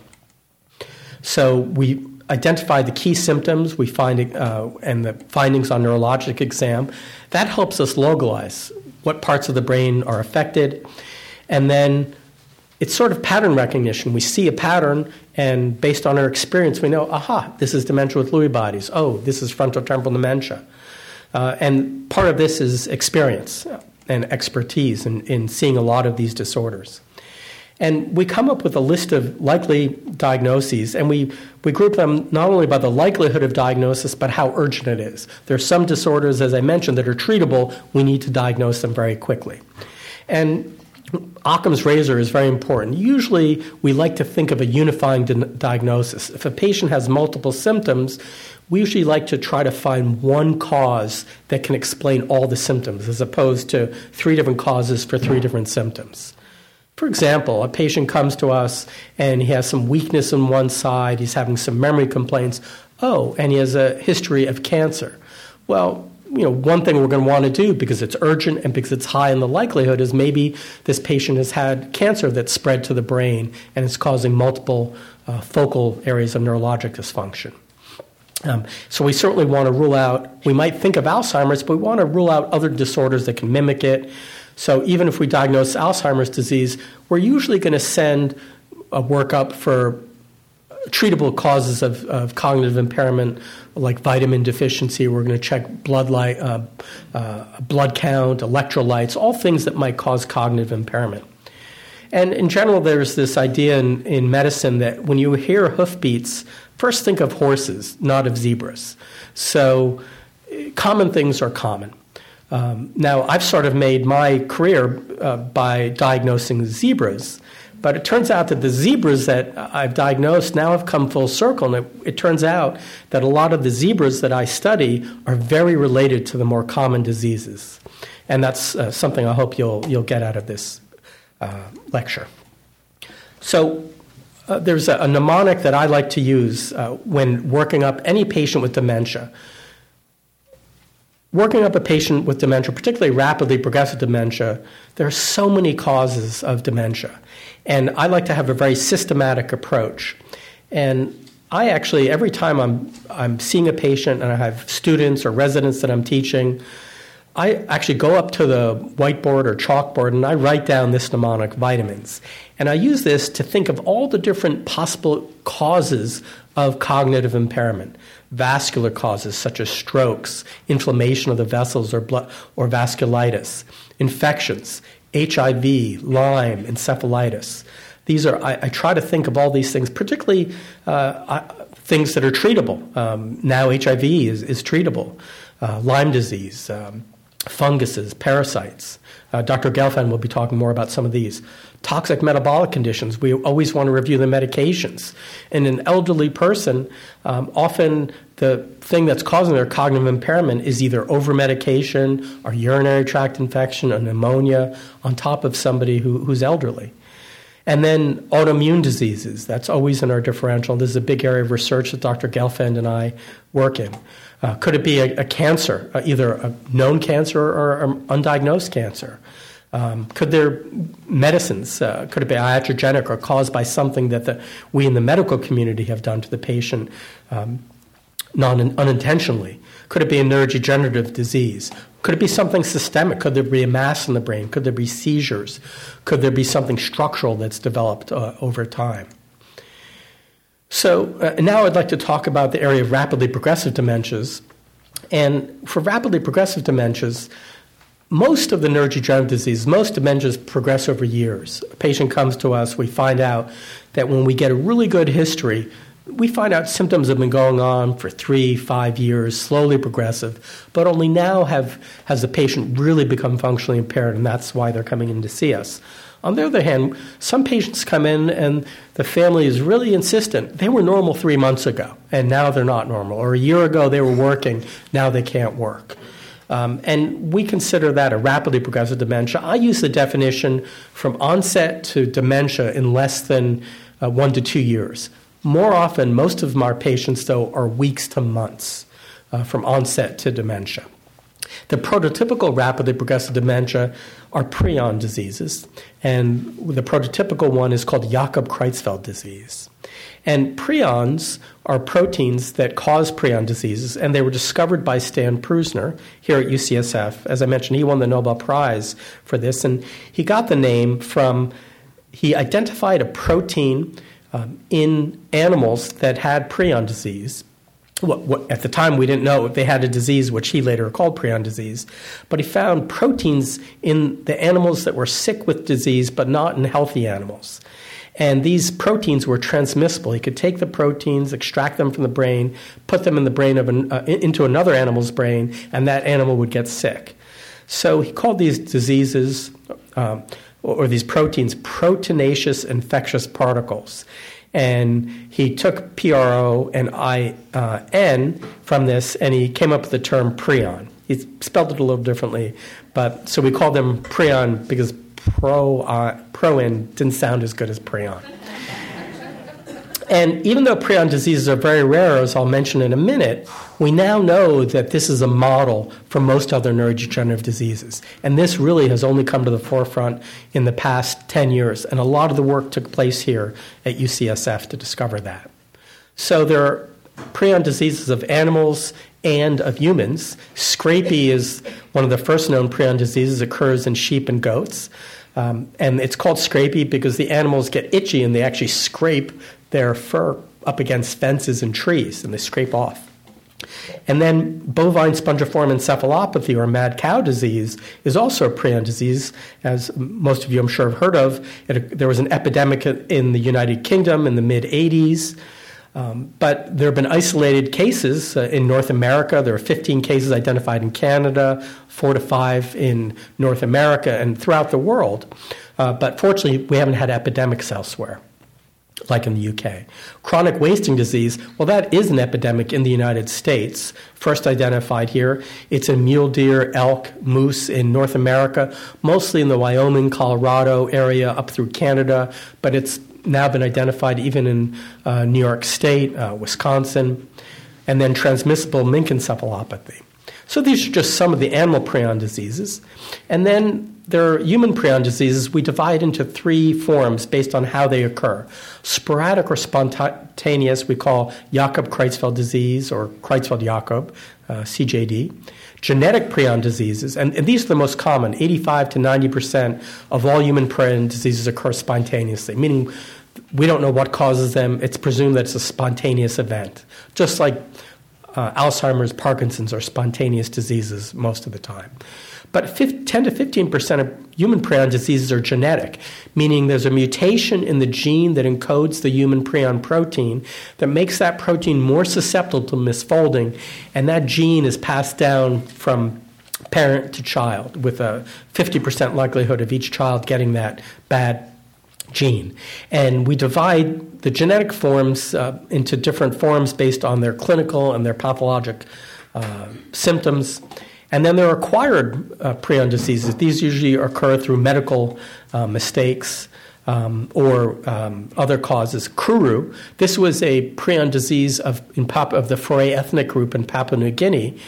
So we identify the key symptoms, we find and the findings on neurologic exam. That helps us localize what parts of the brain are affected. And then it's sort of pattern recognition. We see a pattern, and based on our experience, we know, aha, this is dementia with Lewy bodies. Oh, this is frontotemporal dementia. And part of this is experience and expertise in seeing a lot of these disorders. And we come up with a list of likely diagnoses, and we group them not only by the likelihood of diagnosis, but how urgent it is. There are some disorders, as I mentioned, that are treatable. We need to diagnose them very quickly. And Occam's razor is very important. Usually, we like to think of a unifying diagnosis. If a patient has multiple symptoms, we usually like to try to find one cause that can explain all the symptoms, as opposed to 3 different causes for 3 different symptoms. For example, a patient comes to us and he has some weakness on one side, he's having some memory complaints. Oh, and he has a history of cancer. Well, one thing we're going to want to do, because it's urgent and because it's high in the likelihood, is maybe this patient has had cancer that's spread to the brain and is causing multiple focal areas of neurologic dysfunction. So we certainly want to rule out, we might think of Alzheimer's, but we want to rule out other disorders that can mimic it. So even if we diagnose Alzheimer's disease, we're usually going to send a workup for treatable causes of cognitive impairment, like vitamin deficiency. We're going to check blood count, electrolytes, all things that might cause cognitive impairment. And in general, there's this idea in medicine that when you hear hoofbeats, first think of horses, not of zebras. So common things are common. Now, I've sort of made my career by diagnosing zebras, but it turns out that the zebras that I've diagnosed now have come full circle, and it turns out that a lot of the zebras that I study are very related to the more common diseases. And that's something I hope you'll get out of this lecture. So there's a mnemonic that I like to use when working up any patient with dementia. Working up a patient with dementia, particularly rapidly progressive dementia, there are so many causes of dementia. And I like to have a very systematic approach. And I actually, every time I'm seeing a patient and I have students or residents that I'm teaching, I actually go up to the whiteboard or chalkboard and I write down this mnemonic, vitamins. And I use this to think of all the different possible causes of cognitive impairment. Vascular causes such as strokes, inflammation of the vessels or vasculitis, infections, HIV, Lyme, encephalitis. These are, I try to think of all these things, particularly things that are treatable. Now HIV is treatable. Lyme disease, funguses, parasites. Dr. Gelfand will be talking more about some of these. Toxic metabolic conditions. We always want to review the medications. In an elderly person, often the thing that's causing their cognitive impairment is either over-medication or urinary tract infection or pneumonia on top of somebody who's elderly. And then autoimmune diseases. That's always in our differential. This is a big area of research that Dr. Gelfand and I work in. Could it be a cancer, either a known cancer or undiagnosed cancer? Could there medicines, could it be iatrogenic or caused by something that we in the medical community have done to the patient unintentionally? Could it be a neurodegenerative disease? Could it be something systemic? Could there be a mass in the brain? Could there be seizures? Could there be something structural that's developed over time? So now I'd like to talk about the area of rapidly progressive dementias. And for rapidly progressive dementias, most of the neurodegenerative diseases, most dementias progress over years. A patient comes to us, we find out that when we get a really good history, we find out symptoms have been going on for 3-5 years, slowly progressive, but only now has the patient really become functionally impaired, and that's why they're coming in to see us. On the other hand, some patients come in and the family is really insistent. They were normal 3 months ago, and now they're not normal. Or a year ago they were working, now they can't work. And we consider that a rapidly progressive dementia. I use the definition from onset to dementia in less than 1 to 2 years. More often, most of our patients, though, are weeks to months from onset to dementia. The prototypical rapidly progressive dementia are prion diseases, and the prototypical one is called Jakob-Creutzfeldt disease. And prions are proteins that cause prion diseases, and they were discovered by Stan Prusiner here at UCSF. As I mentioned, he won the Nobel Prize for this, and he got the name from, he identified a protein in animals that had prion disease. At the time, we didn't know if they had a disease, which he later called prion disease. But he found proteins in the animals that were sick with disease, but not in healthy animals. And these proteins were transmissible. He could take the proteins, extract them from the brain, put them in the brain of into another animal's brain, and that animal would get sick. So he called these diseases, or these proteins, proteinaceous infectious particles. And he took PRO and IN from this, and he came up with the term prion. He spelled it a little differently, but so we call them prion because proin didn't sound as good as prion. And even though prion diseases are very rare, as I'll mention in a minute, we now know that this is a model for most other neurodegenerative diseases. And this really has only come to the forefront in the past 10 years. And a lot of the work took place here at UCSF to discover that. So there are prion diseases of animals and of humans. Scrapie is one of the first known prion diseases. It occurs in sheep and goats. And it's called scrapie because the animals get itchy and they actually scrape their fur up against fences and trees, and they scrape off. And then bovine spongiform encephalopathy, or mad cow disease, is also a prion disease, as most of you I'm sure have heard of. There was an epidemic in the United Kingdom in the mid-'80s, but there have been isolated cases in North America. There are 15 cases identified in Canada, 4 to 5 in North America, and throughout the world. But fortunately, we haven't had epidemics elsewhere, like in the UK. Chronic wasting disease, well, that is an epidemic in the United States, first identified here. It's in mule deer, elk, moose in North America, mostly in the Wyoming, Colorado area up through Canada, but it's now been identified even in New York State, Wisconsin, and then transmissible mink encephalopathy. So these are just some of the animal prion diseases. And then there are human prion diseases. We divide into 3 forms based on how they occur. Sporadic or spontaneous, we call Jakob-Creutzfeldt disease or Creutzfeldt-Jakob, CJD. Genetic prion diseases, and these are the most common. 85 to 90% of all human prion diseases occur spontaneously, meaning we don't know what causes them. It's presumed that it's a spontaneous event, just like Alzheimer's, Parkinson's are spontaneous diseases most of the time. But 10 to 15% of human prion diseases are genetic, meaning there's a mutation in the gene that encodes the human prion protein that makes that protein more susceptible to misfolding, and that gene is passed down from parent to child with a 50% likelihood of each child getting that bad gene. And we divide the genetic forms into different forms based on their clinical and their pathologic symptoms. And then there are acquired prion diseases. These usually occur through medical mistakes or other causes. Kuru, this was a prion disease of the Faroe ethnic group in Papua New Guinea.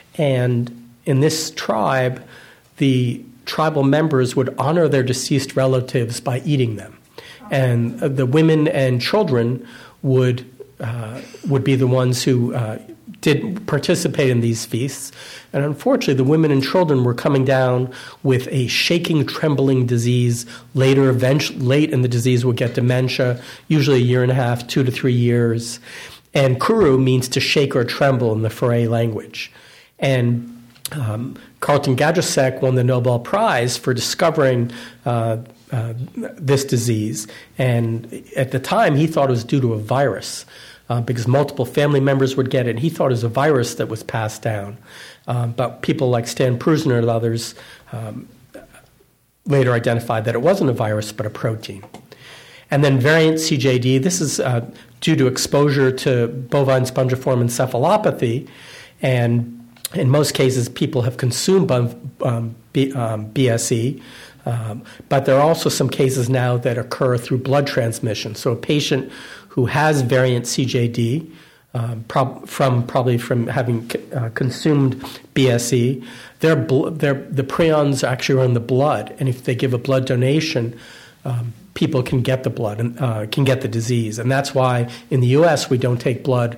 And in this tribe, the tribal members would honor their deceased relatives by eating them. And the women and children would be the ones who did participate in these feasts. And unfortunately, the women and children were coming down with a shaking, trembling disease. Late in the disease would get dementia, usually a year and a half, 2 to 3 years. And kuru means to shake or tremble in the Faroe language. And Carlton Gajdusek won the Nobel Prize for discovering this disease. And at the time, he thought it was due to a virus. Because multiple family members would get it. He thought it was a virus that was passed down. But people like Stan Prusiner and others later identified that it wasn't a virus, but a protein. And then variant CJD, this is due to exposure to bovine spongiform encephalopathy. And in most cases, people have consumed BSE. But there are also some cases now that occur through blood transmission. So a patient who has variant CJD, probably from having consumed BSE, the prions actually are in the blood, and if they give a blood donation, people can get the blood and can get the disease, and that's why in the U.S. we don't take blood.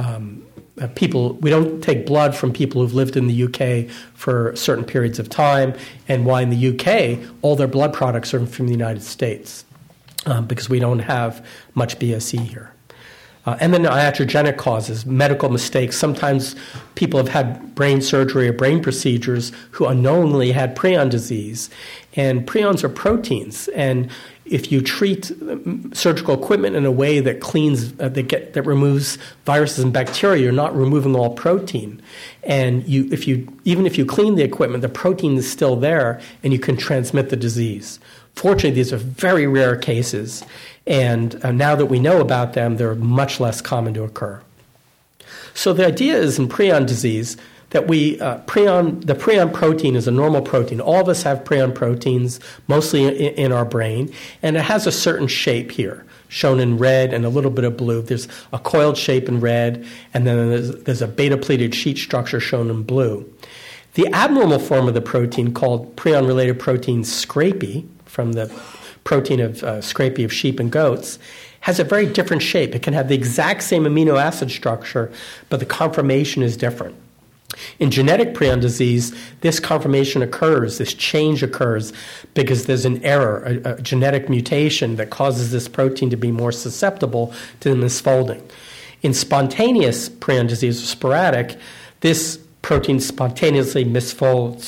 We don't take blood from people who've lived in the UK for certain periods of time, and why in the UK all their blood products are from the United States. Because we don't have much BSE here. And then iatrogenic causes, medical mistakes. Sometimes people have had brain surgery or brain procedures who unknowingly had prion disease. And prions are proteins. And if you treat surgical equipment in a way that cleans, that removes viruses and bacteria, you're not removing all protein. And even if you clean the equipment, the protein is still there, and you can transmit the disease. Fortunately, these are very rare cases, and now that we know about them, they're much less common to occur. So the idea is in prion disease that the prion protein is a normal protein. All of us have prion proteins, mostly in our brain, and it has a certain shape here, shown in red and a little bit of blue. There's a coiled shape in red, and then there's a beta-pleated sheet structure shown in blue. The abnormal form of the protein, called prion-related protein scrapie, from the protein of scrapie of sheep and goats, has a very different shape. It can have the exact same amino acid structure, but the conformation is different. In genetic prion disease, this conformation occurs, this change occurs, because there's an error, a genetic mutation that causes this protein to be more susceptible to the misfolding. In spontaneous prion disease, or sporadic, this protein spontaneously misfolds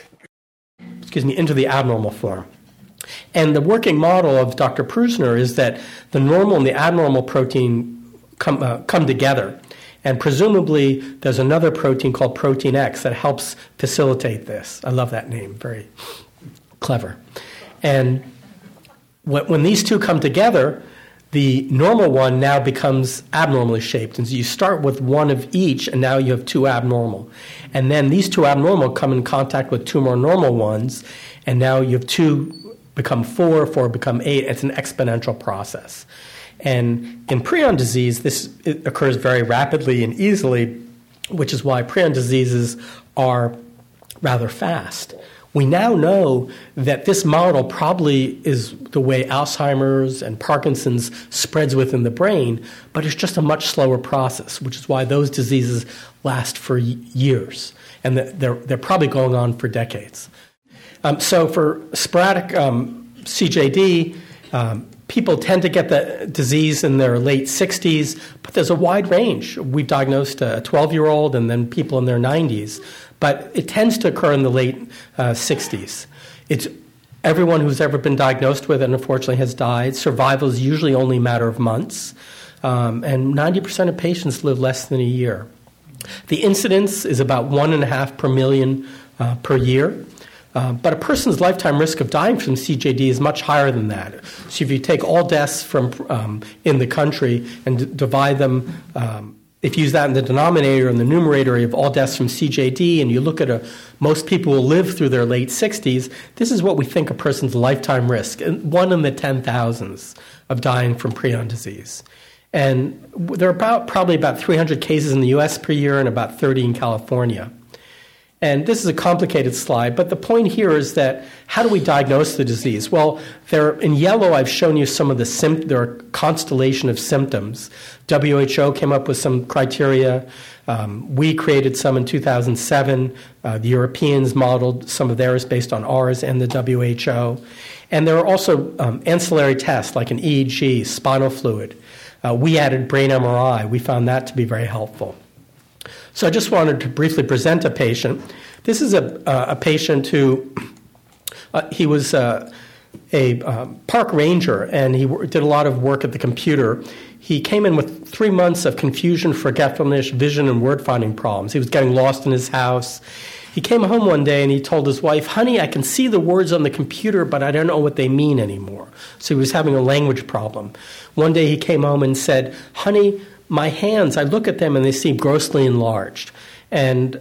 into the abnormal form. And the working model of Dr. Prusiner is that the normal and the abnormal protein come together. And presumably there's another protein called protein X that helps facilitate this. I love that name, very clever. And when these two come together, the normal one now becomes abnormally shaped. And so you start with one of each, and now you have two abnormal. And then these two abnormal come in contact with two more normal ones, and now you have two become 4 become 8. It's an exponential process. And in prion disease, it occurs very rapidly and easily, which is why prion diseases are rather fast. We now know that this model probably is the way Alzheimer's and Parkinson's spreads within the brain, but it's just a much slower process, which is why those diseases last for years, and they're probably going on for decades. So for sporadic CJD, people tend to get the disease in their late 60s, but there's a wide range. We've diagnosed a 12-year-old and then people in their 90s, but it tends to occur in the late 60s. It's everyone who's ever been diagnosed with it, unfortunately, has died. Survival is usually only a matter of months, and 90% of patients live less than a year. The incidence is about 1.5 per million per year. But a person's lifetime risk of dying from CJD is much higher than that. So if you take all deaths from in the country and divide them, if you use that in the denominator and the numerator of all deaths from CJD, and you look at most people who live through their late 60s, this is what we think a person's lifetime risk, 1 in the 10,000s of dying from prion disease. And there are probably about 300 cases in the U.S. per year and about 30 in California. And this is a complicated slide, but the point here is that how do we diagnose the disease? Well, in yellow, I've shown you some of there are a constellation of symptoms. WHO came up with some criteria. We created some in 2007. The Europeans modeled some of theirs based on ours and the WHO. And there are also ancillary tests like an EEG, spinal fluid. We added brain MRI. We found that to be very helpful. So I just wanted to briefly present a patient. This is a patient who, he was a park ranger, and he did a lot of work at the computer. He came in with 3 months of confusion, forgetfulness, vision, and word-finding problems. He was getting lost in his house. He came home one day and he told his wife, "Honey, I can see the words on the computer, but I don't know what they mean anymore." So he was having a language problem. One day he came home and said, "Honey, my hands, I look at them and they seem grossly enlarged." And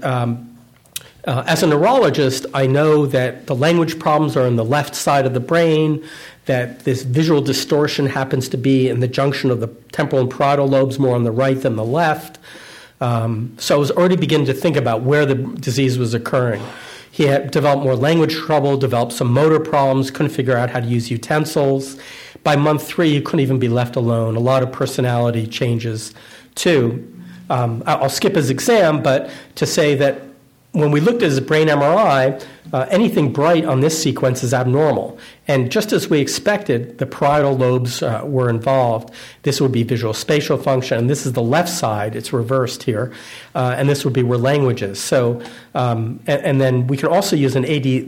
as a neurologist, I know that the language problems are on the left side of the brain, that this visual distortion happens to be in the junction of the temporal and parietal lobes more on the right than the left. So I was already beginning to think about where the disease was occurring. He had developed more language trouble, developed some motor problems, couldn't figure out how to use utensils. By month 3, he couldn't even be left alone. A lot of personality changes, too. I'll skip his exam, but to say that when we looked at his brain MRI, anything bright on this sequence is abnormal. And just as we expected, the parietal lobes were involved. This would be visual spatial function, and this is the left side. It's reversed here. And this would be where language is. So, and then we can also use an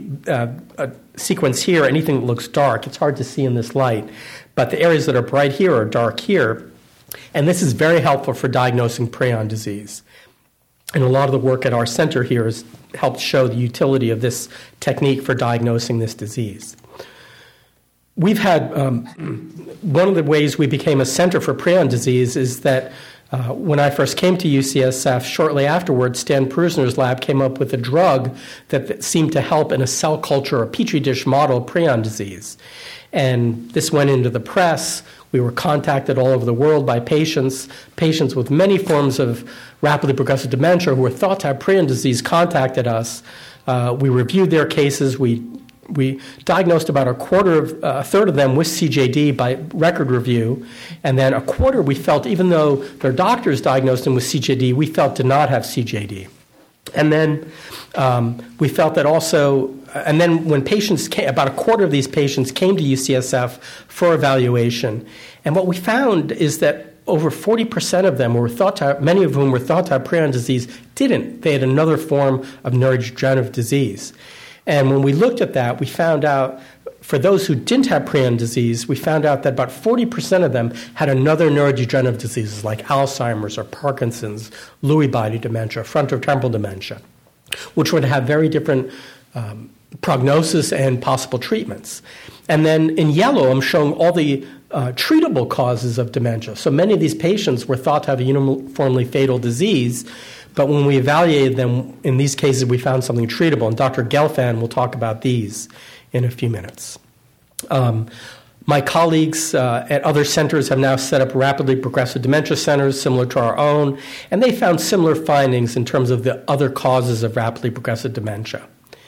AD sequence here, anything that looks dark. It's hard to see in this light. But the areas that are bright here are dark here. And this is very helpful for diagnosing prion disease. And a lot of the work at our center here has helped show the utility of this technique for diagnosing this disease. We've had, one of the ways we became a center for prion disease is that when I first came to UCSF, shortly afterwards, Stan Prusner's lab came up with a drug that seemed to help in a cell culture or petri dish model of prion disease. And this went into the press. We were contacted all over the world by patients with many forms of rapidly progressive dementia who were thought to have prion disease contacted us. We reviewed their cases. We diagnosed about a third of them with CJD by record review, and then a quarter we felt, even though their doctors diagnosed them with CJD, we felt did not have CJD. And then we felt that also, and then when patients came, about a quarter of these patients came to UCSF for evaluation, and what we found is that over 40% of them many of whom were thought to have prion disease, didn't. They had another form of neurodegenerative disease. And when we looked at that, we found out, for those who didn't have prion disease, we found out that about 40% of them had another neurodegenerative diseases like Alzheimer's or Parkinson's, Lewy body dementia, frontotemporal dementia, which would have very different prognosis and possible treatments. And then in yellow, I'm showing all the treatable causes of dementia. So many of these patients were thought to have a uniformly fatal disease, but when we evaluated them, in these cases, we found something treatable. And Dr. Gelfand will talk about these in a few minutes. My colleagues at other centers have now set up rapidly progressive dementia centers similar to our own, and they found similar findings in terms of the other causes of rapidly progressive dementia.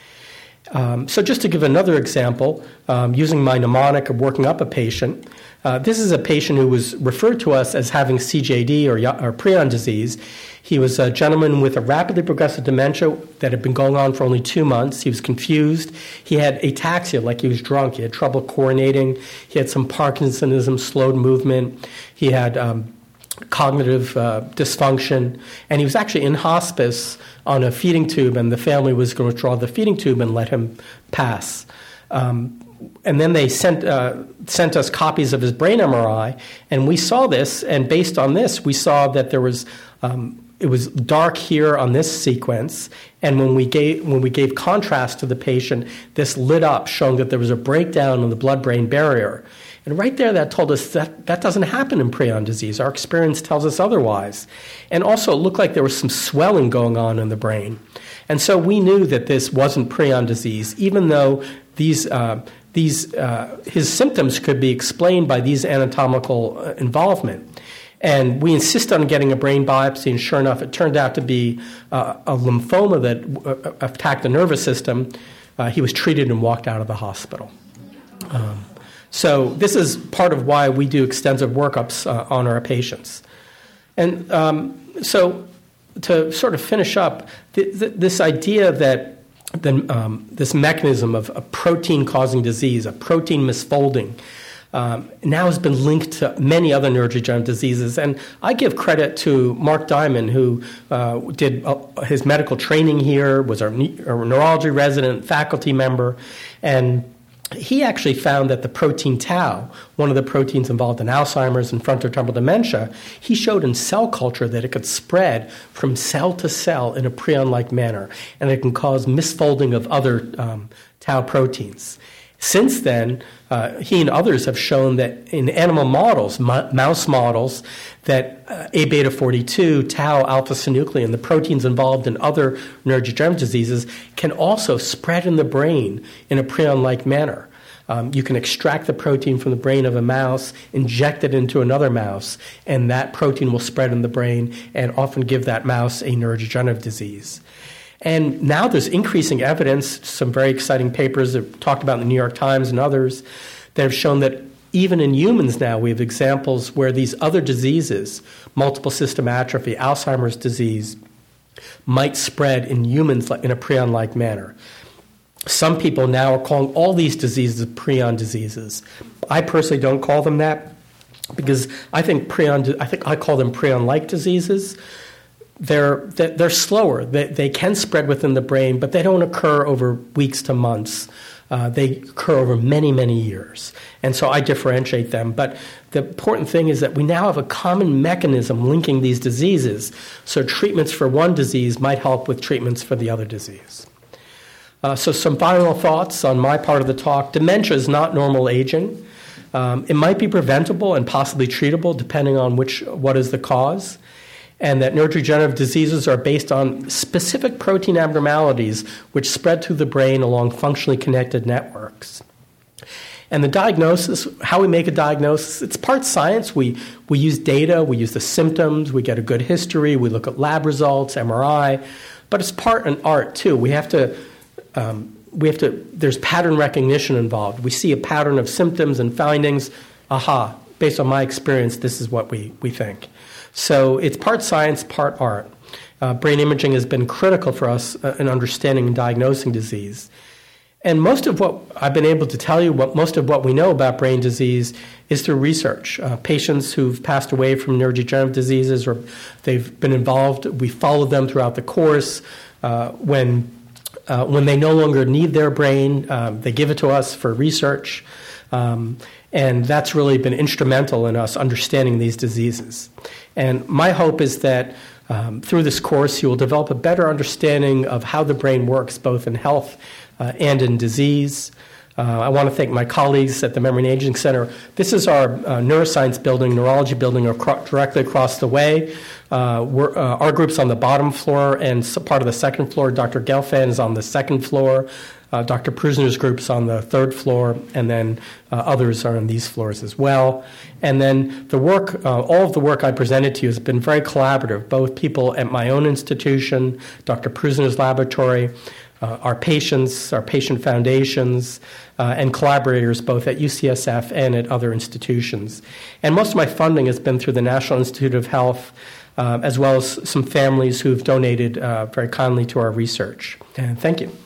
So just to give another example, using my mnemonic of working up a patient, this is a patient who was referred to us as having CJD or prion disease. He was a gentleman with a rapidly progressive dementia that had been going on for only 2 months. He was confused. He had ataxia, like he was drunk. He had trouble coordinating. He had some Parkinsonism, slowed movement. He had cognitive dysfunction. And he was actually in hospice on a feeding tube, and the family was going to withdraw the feeding tube and let him pass. And then they sent us copies of his brain MRI, and we saw this, and based on this, we saw that there was it was dark here on this sequence, and when we gave contrast to the patient, this lit up, showing that there was a breakdown in the blood-brain barrier. And right there, that told us that doesn't happen in prion disease. Our experience tells us otherwise. And also, it looked like there was some swelling going on in the brain. And so we knew that this wasn't prion disease, even though his symptoms could be explained by these anatomical involvement. And we insisted on getting a brain biopsy, and sure enough, it turned out to be a lymphoma that attacked the nervous system. He was treated and walked out of the hospital. So this is part of why we do extensive workups on our patients. And so to sort of finish up, this idea that this mechanism of a protein causing disease, a protein misfolding, now has been linked to many other neurodegenerative diseases. And I give credit to Mark Diamond, who did his medical training here, was our neurology resident, faculty member, and he actually found that the protein tau, one of the proteins involved in Alzheimer's and frontotemporal dementia, he showed in cell culture that it could spread from cell to cell in a prion-like manner, and it can cause misfolding of other tau proteins. Since then, he and others have shown that in animal models, mouse models, that A-beta 42, tau, alpha-synuclein, the proteins involved in other neurodegenerative diseases, can also spread in the brain in a prion-like manner. You can extract the protein from the brain of a mouse, inject it into another mouse, and that protein will spread in the brain and often give that mouse a neurodegenerative disease. And now there's increasing evidence, some very exciting papers that talked about in the New York Times and others, that have shown that even in humans now we have examples where these other diseases, multiple system atrophy, Alzheimer's disease, might spread in humans in a prion-like manner. Some people now are calling all these diseases prion diseases. I personally don't call them that because I think I call them prion-like diseases. They're slower. They can spread within the brain, but they don't occur over weeks to months. They occur over many, many years. And so I differentiate them. But the important thing is that we now have a common mechanism linking these diseases. So treatments for one disease might help with treatments for the other disease. So some final thoughts on my part of the talk. Dementia is not normal aging. It might be preventable and possibly treatable depending on what is the cause. And that neurodegenerative diseases are based on specific protein abnormalities which spread through the brain along functionally connected networks. And the diagnosis, how we make a diagnosis, it's part science. We use data, we use the symptoms, we get a good history, we look at lab results, MRI, but it's part an art too. There's pattern recognition involved. We see a pattern of symptoms and findings. Aha, based on my experience, this is what we think. So it's part science, part art. Brain imaging has been critical for us in understanding and diagnosing disease. And most of what I've been able to tell you, most of what we know about brain disease is through research. Patients who've passed away from neurodegenerative diseases or they've been involved, we followed them throughout the course. When they no longer need their brain, they give it to us for research. And that's really been instrumental in us understanding these diseases. And my hope is that through this course, you will develop a better understanding of how the brain works, both in health and in disease. I want to thank my colleagues at the Memory and Aging Center. This is our neuroscience building, neurology building directly across the way. Our group's on the bottom floor, and part of the second floor. Dr. Gelfand is on the second floor. Dr. Prusner's group's on the third floor, and then others are on these floors as well. And then the work, all of the work I presented to you has been very collaborative, both people at my own institution, Dr. Prusner's laboratory, our patients, our patient foundations, and collaborators both at UCSF and at other institutions. And most of my funding has been through the National Institute of Health, as well as some families who've donated very kindly to our research. And thank you.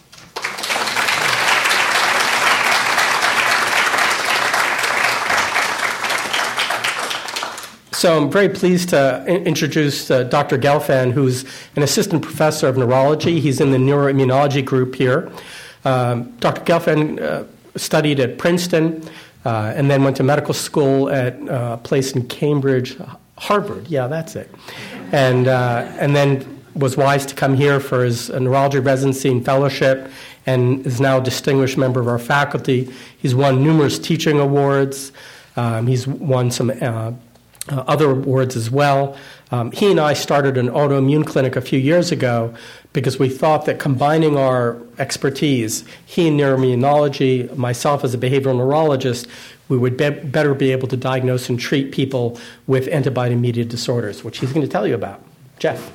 So I'm very pleased to introduce Dr. Gelfand, who's an assistant professor of neurology. He's in the neuroimmunology group here. Dr. Gelfand studied at Princeton and then went to medical school at a place in Cambridge, Harvard. Yeah, that's it. And then was wise to come here for his neurology residency and fellowship, and is now a distinguished member of our faculty. He's won numerous teaching awards. He's won some other awards as well. He and I started an autoimmune clinic a few years ago because we thought that combining our expertise, he in neuroimmunology, myself as a behavioral neurologist, we would better be able to diagnose and treat people with antibody-mediated disorders, which he's going to tell you about. Jeff.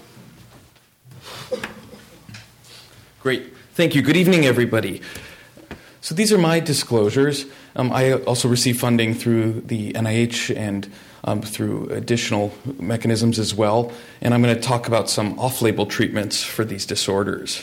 Great. Thank you. Good evening, everybody. So these are my disclosures. I also receive funding through the NIH and through additional mechanisms as well. And I'm going to talk about some off-label treatments for these disorders.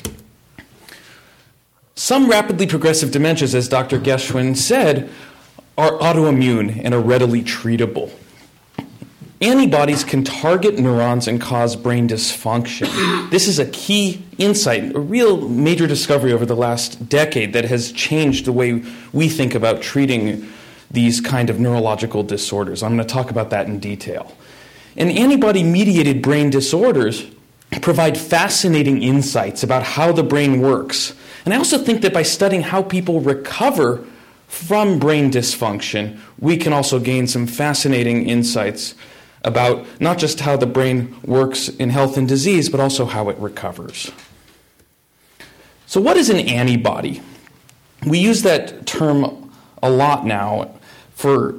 Some rapidly progressive dementias, as Dr. Geschwin said, are autoimmune and are readily treatable. Antibodies can target neurons and cause brain dysfunction. This is a key insight, a real major discovery over the last decade that has changed the way we think about treating these kind of neurological disorders. I'm going to talk about that in detail. And antibody-mediated brain disorders provide fascinating insights about how the brain works. And I also think that by studying how people recover from brain dysfunction, we can also gain some fascinating insights about not just how the brain works in health and disease, but also how it recovers. So what is an antibody? We use that term a lot now for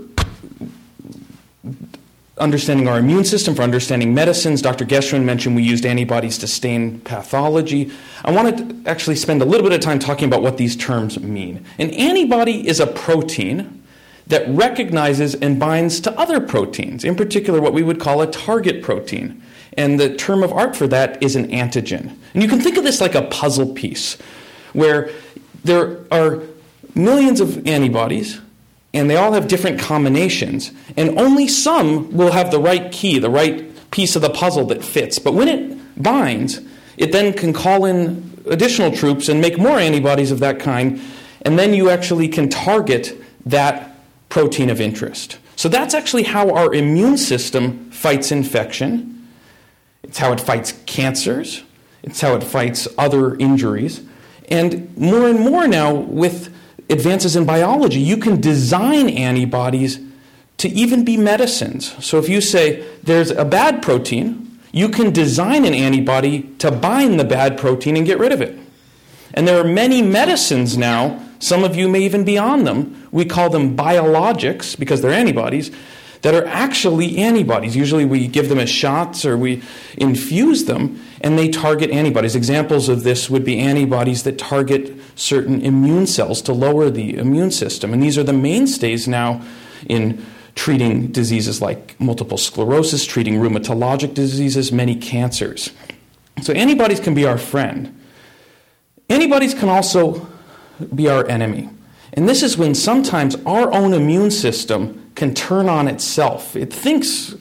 understanding our immune system, for understanding medicines. Dr. Geschwin mentioned we used antibodies to stain pathology. I wanted to actually spend a little bit of time talking about what these terms mean. An antibody is a protein that recognizes and binds to other proteins, in particular what we would call a target protein. And the term of art for that is an antigen. And you can think of this like a puzzle piece, where there are millions of antibodies, and they all have different combinations, and only some will have the right key, the right piece of the puzzle that fits. But when it binds, it then can call in additional troops and make more antibodies of that kind, and then you actually can target that protein of interest. So that's actually how our immune system fights infection. It's how it fights cancers. It's how it fights other injuries. And more now, with advances in biology, you can design antibodies to even be medicines. So if you say there's a bad protein, you can design an antibody to bind the bad protein and get rid of it. And there are many medicines now, some of you may even be on them. We call them biologics because they're antibodies that are actually antibodies. Usually we give them as shots or we infuse them, and they target antibodies. Examples of this would be antibodies that target certain immune cells to lower the immune system. And these are the mainstays now in treating diseases like multiple sclerosis, treating rheumatologic diseases, many cancers. So antibodies can be our friend. Antibodies can also be our enemy. And this is when sometimes our own immune system can turn on itself. It thinks,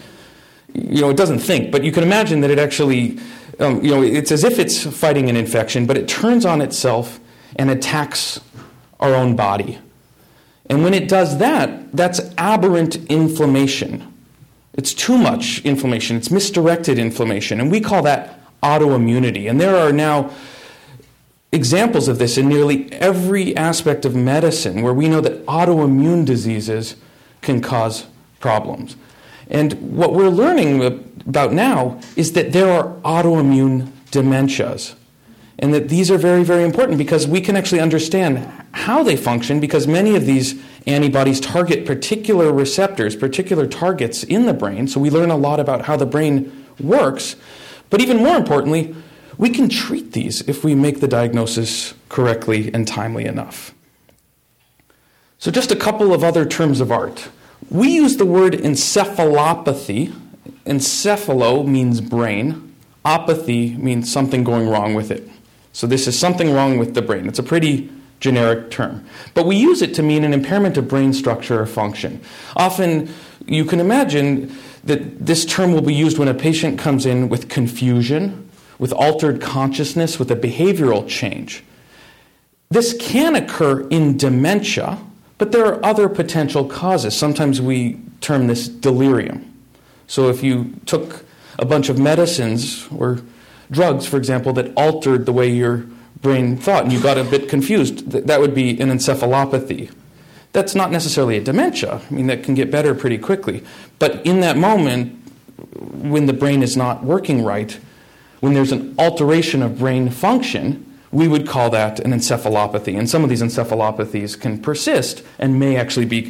it doesn't think, but you can imagine that it actually, it's as if it's fighting an infection, but it turns on itself and attacks our own body. And when it does that, that's aberrant inflammation. It's too much inflammation. It's misdirected inflammation. And we call that autoimmunity. And there are now examples of this in nearly every aspect of medicine where we know that autoimmune diseases can cause problems. And what we're learning about now is that there are autoimmune dementias. And that these are very, very important because we can actually understand how they function because many of these antibodies target particular receptors, particular targets in the brain. So we learn a lot about how the brain works. But even more importantly, we can treat these if we make the diagnosis correctly and timely enough. So just a couple of other terms of art. We use the word encephalopathy. Encephalo means brain. Apathy means something going wrong with it. So this is something wrong with the brain. It's a pretty generic term. But we use it to mean an impairment of brain structure or function. Often you can imagine that this term will be used when a patient comes in with confusion, with altered consciousness, with a behavioral change. This can occur in dementia, but there are other potential causes. Sometimes we term this delirium. So if you took a bunch of medicines or drugs, for example, that altered the way your brain thought and you got a bit confused, that would be an encephalopathy. That's not necessarily a dementia. I mean, that can get better pretty quickly. But in that moment, when the brain is not working right, when there's an alteration of brain function, we would call that an encephalopathy. And some of these encephalopathies can persist and may actually be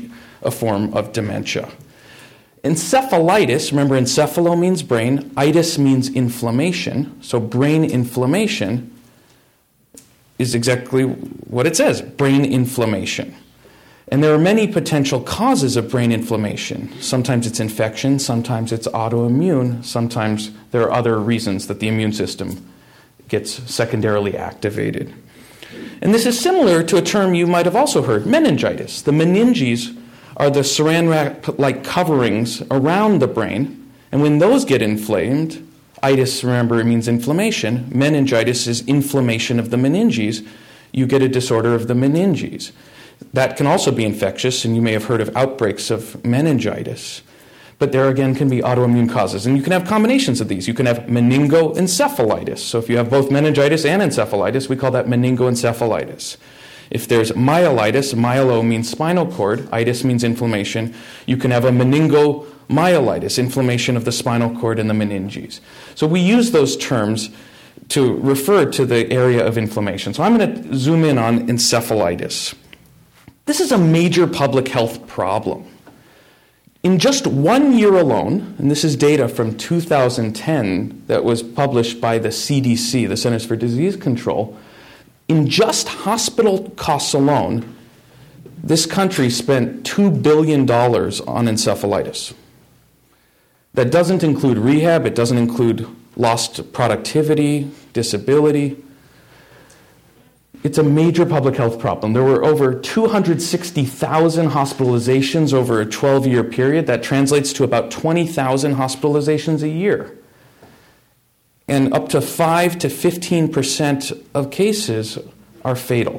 a form of dementia. Encephalitis, remember encephalo means brain, itis means inflammation, so brain inflammation is exactly what it says, brain inflammation. And there are many potential causes of brain inflammation. Sometimes it's infection, sometimes it's autoimmune, sometimes there are other reasons that the immune system gets secondarily activated. And this is similar to a term you might have also heard, meningitis. The meninges are the saran wrap-like coverings around the brain, and when those get inflamed, itis, remember, it means inflammation. Meningitis is inflammation of the meninges. You get a disorder of the meninges. That can also be infectious, and you may have heard of outbreaks of meningitis. But there again can be autoimmune causes, and you can have combinations of these. You can have meningoencephalitis. So if you have both meningitis and encephalitis, we call that meningoencephalitis. If there's myelitis, myelo means spinal cord, itis means inflammation, you can have a meningomyelitis, inflammation of the spinal cord and the meninges. So we use those terms to refer to the area of inflammation. So I'm going to zoom in on encephalitis. This is a major public health problem. In just 1 year alone, and this is data from 2010 that was published by the CDC, the Centers for Disease Control, in just hospital costs alone, this country spent $2 billion on encephalitis. That doesn't include rehab, it doesn't include lost productivity, disability. It's a major public health problem. There were over 260,000 hospitalizations over a 12-year period. That translates to about 20,000 hospitalizations a year. And up to 5 to 15% of cases are fatal.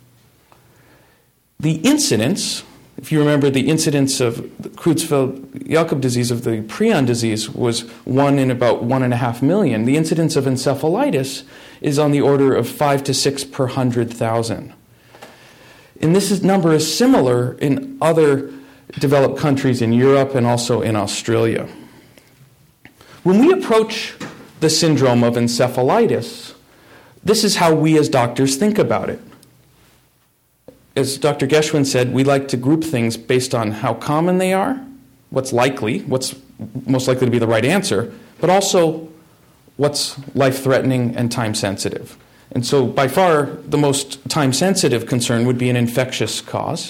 The incidence, if you remember the incidence of Creutzfeldt-Jakob disease, of the prion disease, was 1 in about 1.5 million. The incidence of encephalitis is on the order of 5 to 6 per 100,000. And this number is similar in other developed countries in Europe and also in Australia. When we approach the syndrome of encephalitis, this is how we as doctors think about it. As Dr. Geschwin said, we like to group things based on how common they are, what's likely, what's most likely to be the right answer, but also what's life-threatening and time-sensitive. And so by far, the most time-sensitive concern would be an infectious cause.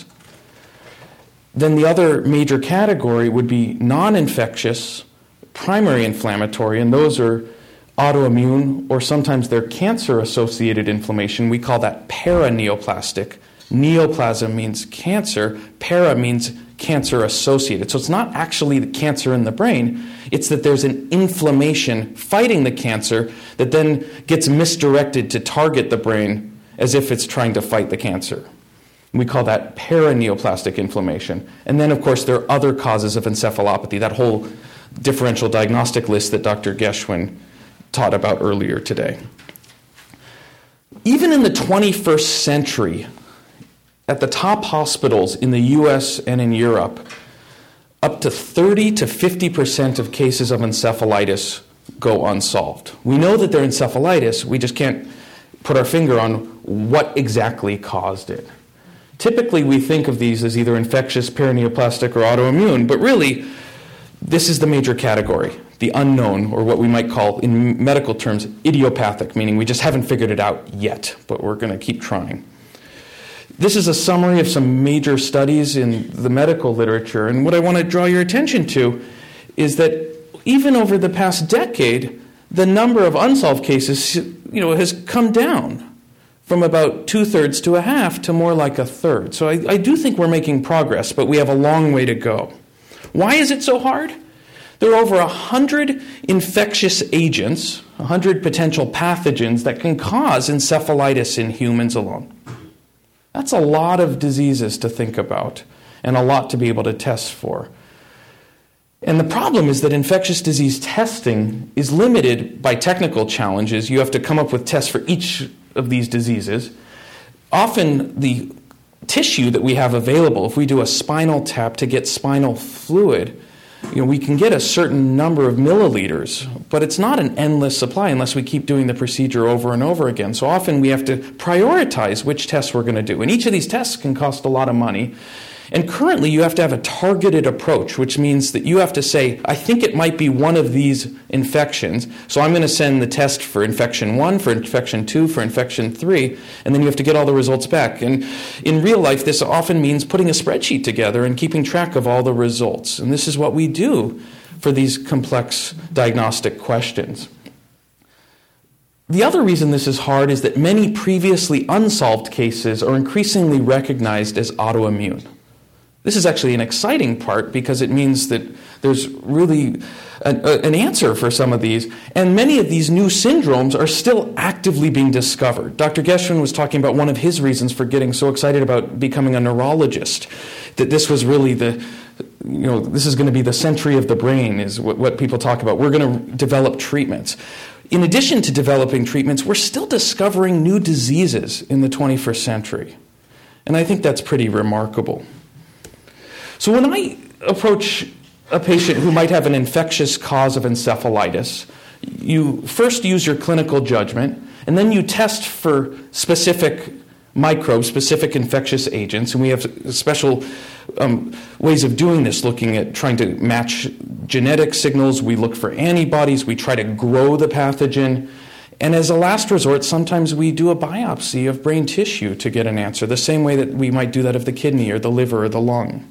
Then the other major category would be non-infectious, primary inflammatory, and those are autoimmune, or sometimes they're cancer-associated inflammation. We call that paraneoplastic. Neoplasm means cancer. Para means cancer-associated. So it's not actually the cancer in the brain. It's that there's an inflammation fighting the cancer that then gets misdirected to target the brain as if it's trying to fight the cancer. We call that paraneoplastic inflammation. And then, of course, there are other causes of encephalopathy, that whole differential diagnostic list that Dr. Geschwin taught about earlier today. Even in the 21st century, at the top hospitals in the US and in Europe, up to 30 to 50% of cases of encephalitis go unsolved. We know that they're encephalitis, we just can't put our finger on what exactly caused it. Typically, we think of these as either infectious, paraneoplastic, or autoimmune, but really, this is the major category, the unknown, or what we might call, in medical terms, idiopathic, meaning we just haven't figured it out yet, but we're going to keep trying. This is a summary of some major studies in the medical literature, and what I want to draw your attention to is that even over the past decade, the number of unsolved cases, has come down from about 2/3 to 1/2 to more like 1/3. So I do think we're making progress, but we have a long way to go. Why is it so hard? There are over 100 infectious agents, 100 potential pathogens that can cause encephalitis in humans alone. That's a lot of diseases to think about and a lot to be able to test for. And the problem is that infectious disease testing is limited by technical challenges. You have to come up with tests for each of these diseases. Often the tissue that we have available, if we do a spinal tap to get spinal fluid, we can get a certain number of milliliters, but it's not an endless supply unless we keep doing the procedure over and over again. So often we have to prioritize which tests we're going to do. And each of these tests can cost a lot of money. And currently, you have to have a targeted approach, which means that you have to say, I think it might be one of these infections, so I'm going to send the test for infection 1, for infection 2, for infection 3, and then you have to get all the results back. And in real life, this often means putting a spreadsheet together and keeping track of all the results. And this is what we do for these complex diagnostic questions. The other reason this is hard is that many previously unsolved cases are increasingly recognized as autoimmune. This is actually an exciting part because it means that there's really an answer for some of these, and many of these new syndromes are still actively being discovered. Dr. Geschwin was talking about one of his reasons for getting so excited about becoming a neurologist, that this was really this is going to be the century of the brain, is what people talk about. We're going to develop treatments. In addition to developing treatments, we're still discovering new diseases in the 21st century. And I think that's pretty remarkable. So when I approach a patient who might have an infectious cause of encephalitis, you first use your clinical judgment, and then you test for specific microbes, specific infectious agents, and we have special ways of doing this, looking at trying to match genetic signals. We look for antibodies. We try to grow the pathogen. And as a last resort, sometimes we do a biopsy of brain tissue to get an answer, the same way that we might do that of the kidney or the liver or the lung.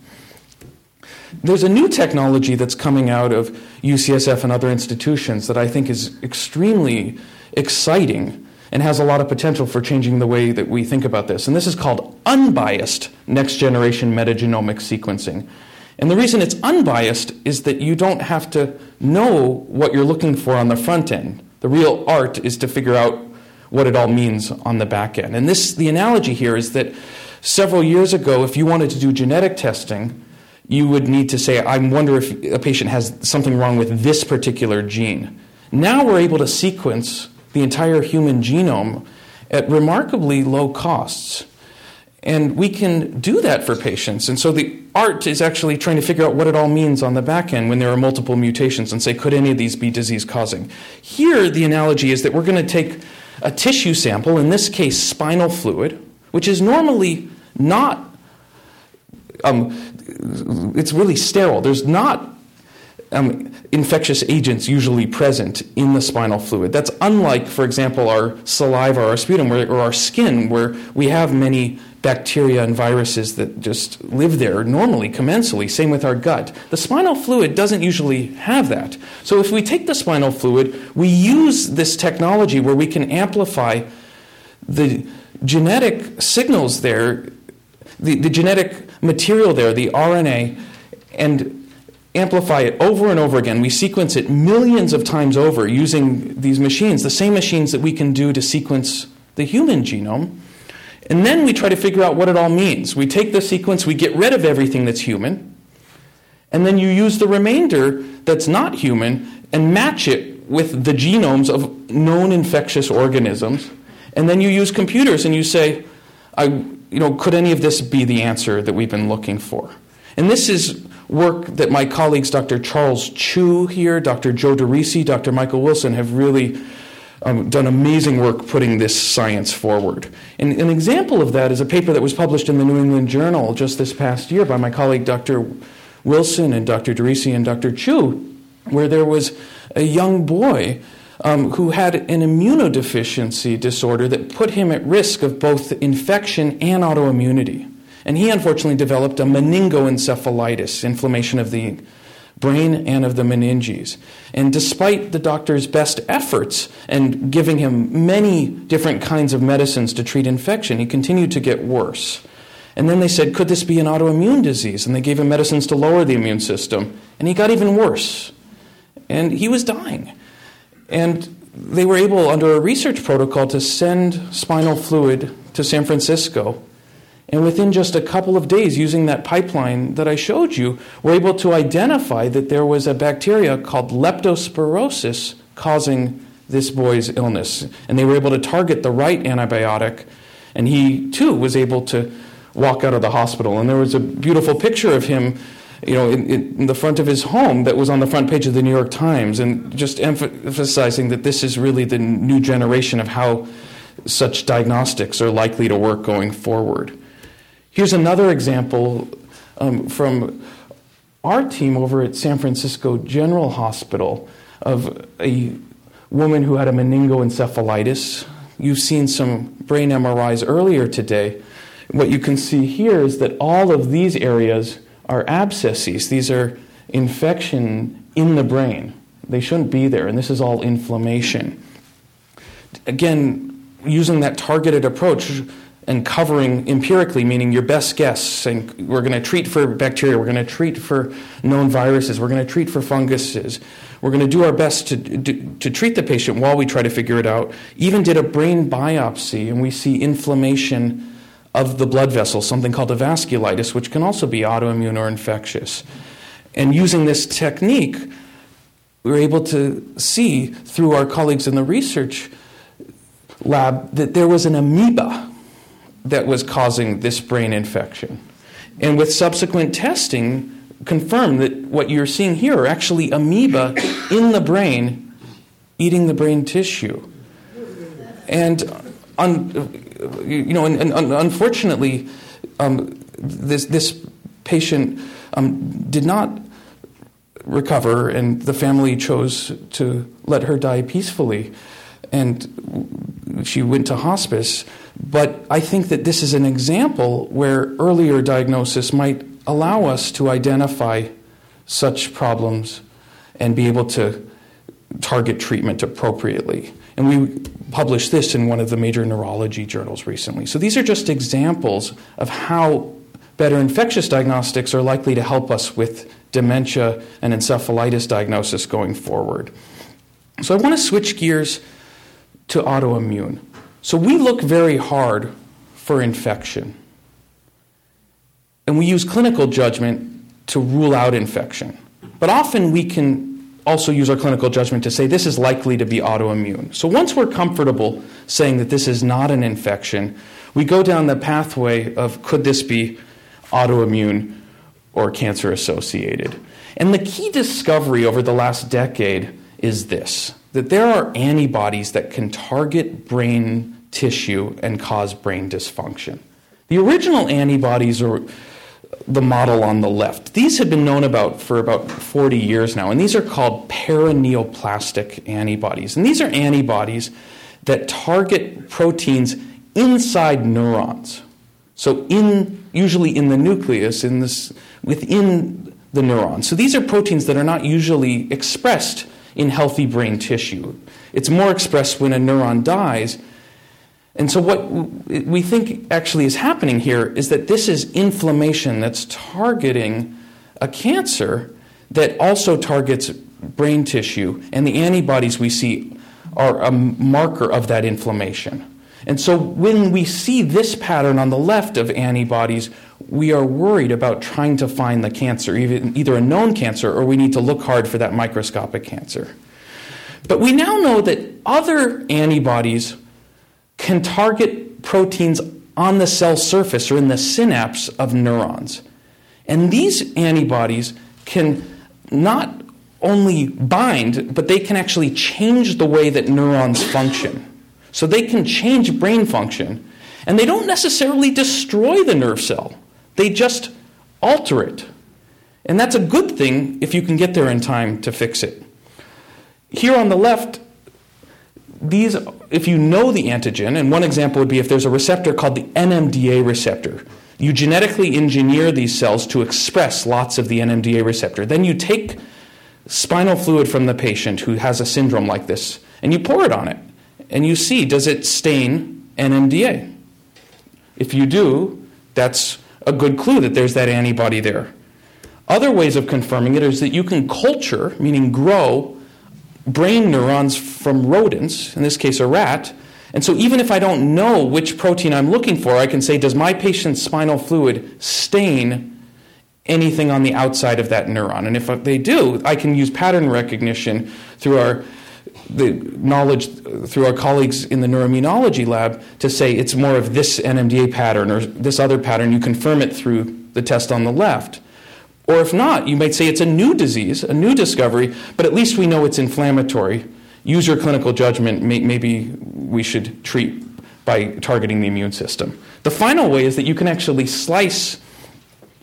There's a new technology that's coming out of UCSF and other institutions that I think is extremely exciting and has a lot of potential for changing the way that we think about this. And this is called unbiased next-generation metagenomic sequencing. And the reason it's unbiased is that you don't have to know what you're looking for on the front end. The real art is to figure out what it all means on the back end. And the analogy here is that several years ago, if you wanted to do genetic testing, you would need to say, I wonder if a patient has something wrong with this particular gene. Now we're able to sequence the entire human genome at remarkably low costs. And we can do that for patients. And so the art is actually trying to figure out what it all means on the back end when there are multiple mutations and say, could any of these be disease-causing? Here, the analogy is that we're going to take a tissue sample, in this case spinal fluid, which is normally not it's really sterile. There's not infectious agents usually present in the spinal fluid. That's unlike, for example, our saliva or our sputum or our skin, where we have many bacteria and viruses that just live there normally, commensally. Same with our gut. The spinal fluid doesn't usually have that. So if we take the spinal fluid, we use this technology where we can amplify the genetic signals there, the genetic material there, the RNA, and amplify it over and over again. We sequence it millions of times over using these machines, the same machines that we can do to sequence the human genome. And then we try to figure out what it all means. We take the sequence, we get rid of everything that's human, and then you use the remainder that's not human and match it with the genomes of known infectious organisms. And then you use computers and you say, could any of this be the answer that we've been looking for? And this is work that my colleagues, Dr. Charles Chu here, Dr. Joe DeRisi, Dr. Michael Wilson, have really done amazing work putting this science forward. And an example of that is a paper that was published in the New England Journal just this past year by my colleague, Dr. Wilson and Dr. DeRisi and Dr. Chu, where there was a young boy who had an immunodeficiency disorder that put him at risk of both infection and autoimmunity. And he unfortunately developed a meningoencephalitis, inflammation of the brain and of the meninges. And despite the doctor's best efforts and giving him many different kinds of medicines to treat infection, he continued to get worse. And then they said, could this be an autoimmune disease? And they gave him medicines to lower the immune system. And he got even worse. And he was dying. And they were able, under a research protocol, to send spinal fluid to San Francisco. And within just a couple of days, using that pipeline that I showed you, were able to identify that there was a bacteria called leptospirosis causing this boy's illness. And they were able to target the right antibiotic. And he, too, was able to walk out of the hospital. And there was a beautiful picture of him in the front of his home that was on the front page of the New York Times, and just emphasizing that this is really the new generation of how such diagnostics are likely to work going forward. Here's another example from our team over at San Francisco General Hospital of a woman who had a meningoencephalitis. You've seen some brain MRIs earlier today. What you can see here is that all of these areas are abscesses. These are infection in the brain. They shouldn't be there, and this is all inflammation. Again, using that targeted approach and covering empirically, meaning your best guess, saying we're going to treat for bacteria, we're going to treat for known viruses, we're going to treat for funguses, we're going to do our best to treat the patient while we try to figure it out. Even did a brain biopsy, and we see inflammation of the blood vessels, something called a vasculitis, which can also be autoimmune or infectious. And using this technique, we were able to see through our colleagues in the research lab that there was an amoeba that was causing this brain infection. And with subsequent testing, confirmed that what you're seeing here are actually amoeba in the brain eating the brain tissue. And unfortunately, this patient did not recover, and the family chose to let her die peacefully, and she went to hospice. But I think that this is an example where earlier diagnosis might allow us to identify such problems and be able to target treatment appropriately. And we published this in one of the major neurology journals recently. So these are just examples of how better infectious diagnostics are likely to help us with dementia and encephalitis diagnosis going forward. So I want to switch gears to autoimmune. So we look very hard for infection. And we use clinical judgment to rule out infection. But often we can also use our clinical judgment to say this is likely to be autoimmune. So once we're comfortable saying that this is not an infection, we go down the pathway of could this be autoimmune or cancer associated. And the key discovery over the last decade is this, that there are antibodies that can target brain tissue and cause brain dysfunction. The original antibodies are the model on the left. These have been known about for about 40 years now, and these are called paraneoplastic antibodies. And these are antibodies that target proteins inside neurons. So usually in the nucleus, within the neuron. So these are proteins that are not usually expressed in healthy brain tissue. It's more expressed when a neuron dies. And so what we think actually is happening here is that this is inflammation that's targeting a cancer that also targets brain tissue, and the antibodies we see are a marker of that inflammation. And so when we see this pattern on the left of antibodies, we are worried about trying to find the cancer, either a known cancer or we need to look hard for that microscopic cancer. But we now know that other antibodies can target proteins on the cell surface or in the synapse of neurons. And these antibodies can not only bind, but they can actually change the way that neurons function. So they can change brain function, and they don't necessarily destroy the nerve cell. They just alter it. And that's a good thing if you can get there in time to fix it. Here on the left, these, if you know the antigen, and one example would be if there's a receptor called the NMDA receptor. You genetically engineer these cells to express lots of the NMDA receptor. Then you take spinal fluid from the patient who has a syndrome like this, and you pour it on it. And you see, does it stain NMDA? If you do, that's a good clue that there's that antibody there. Other ways of confirming it is that you can culture, meaning grow, brain neurons from rodents, in this case a rat. And so even if I don't know which protein I'm looking for, I can say, does my patient's spinal fluid stain anything on the outside of that neuron? And if they do, I can use pattern recognition through the knowledge through our colleagues in the neuroimmunology lab to say it's more of this NMDA pattern or this other pattern. You confirm it through the test on the left. Or if not, you might say it's a new disease, a new discovery, but at least we know it's inflammatory. Use your clinical judgment. Maybe we should treat by targeting the immune system. The final way is that you can actually slice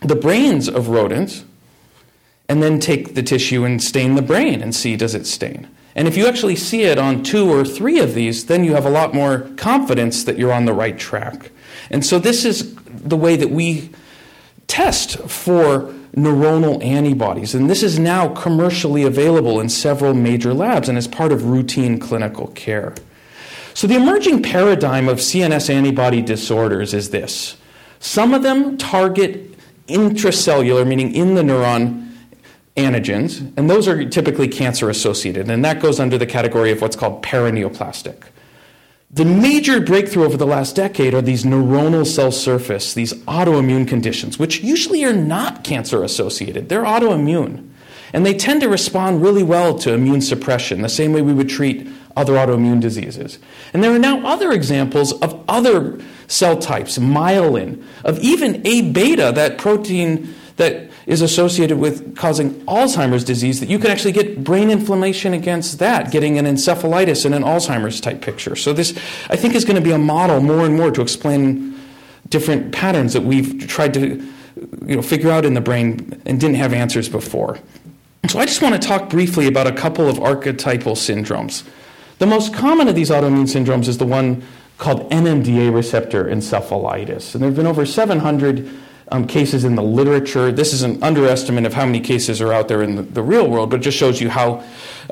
the brains of rodents and then take the tissue and stain the brain and see, does it stain? And if you actually see it on 2 or 3 of these, then you have a lot more confidence that you're on the right track. And so this is the way that we test for neuronal antibodies. And this is now commercially available in several major labs and is part of routine clinical care. So the emerging paradigm of CNS antibody disorders is this. Some of them target intracellular, meaning in the neuron, antigens, and those are typically cancer-associated, and that goes under the category of what's called paraneoplastic. The major breakthrough over the last decade are these neuronal cell surface, these autoimmune conditions, which usually are not cancer-associated. They're autoimmune, and they tend to respond really well to immune suppression, the same way we would treat other autoimmune diseases. And there are now other examples of other cell types, myelin, of even A-beta, that protein that is associated with causing Alzheimer's disease, that you can actually get brain inflammation against that, getting an encephalitis in an Alzheimer's type picture. So this, I think, is going to be a model more and more to explain different patterns that we've tried to figure out in the brain and didn't have answers before. So I just want to talk briefly about a couple of archetypal syndromes. The most common of these autoimmune syndromes is the one called NMDA receptor encephalitis. And there have been over 700 cases in the literature. This is an underestimate of how many cases are out there in the real world, but it just shows you how,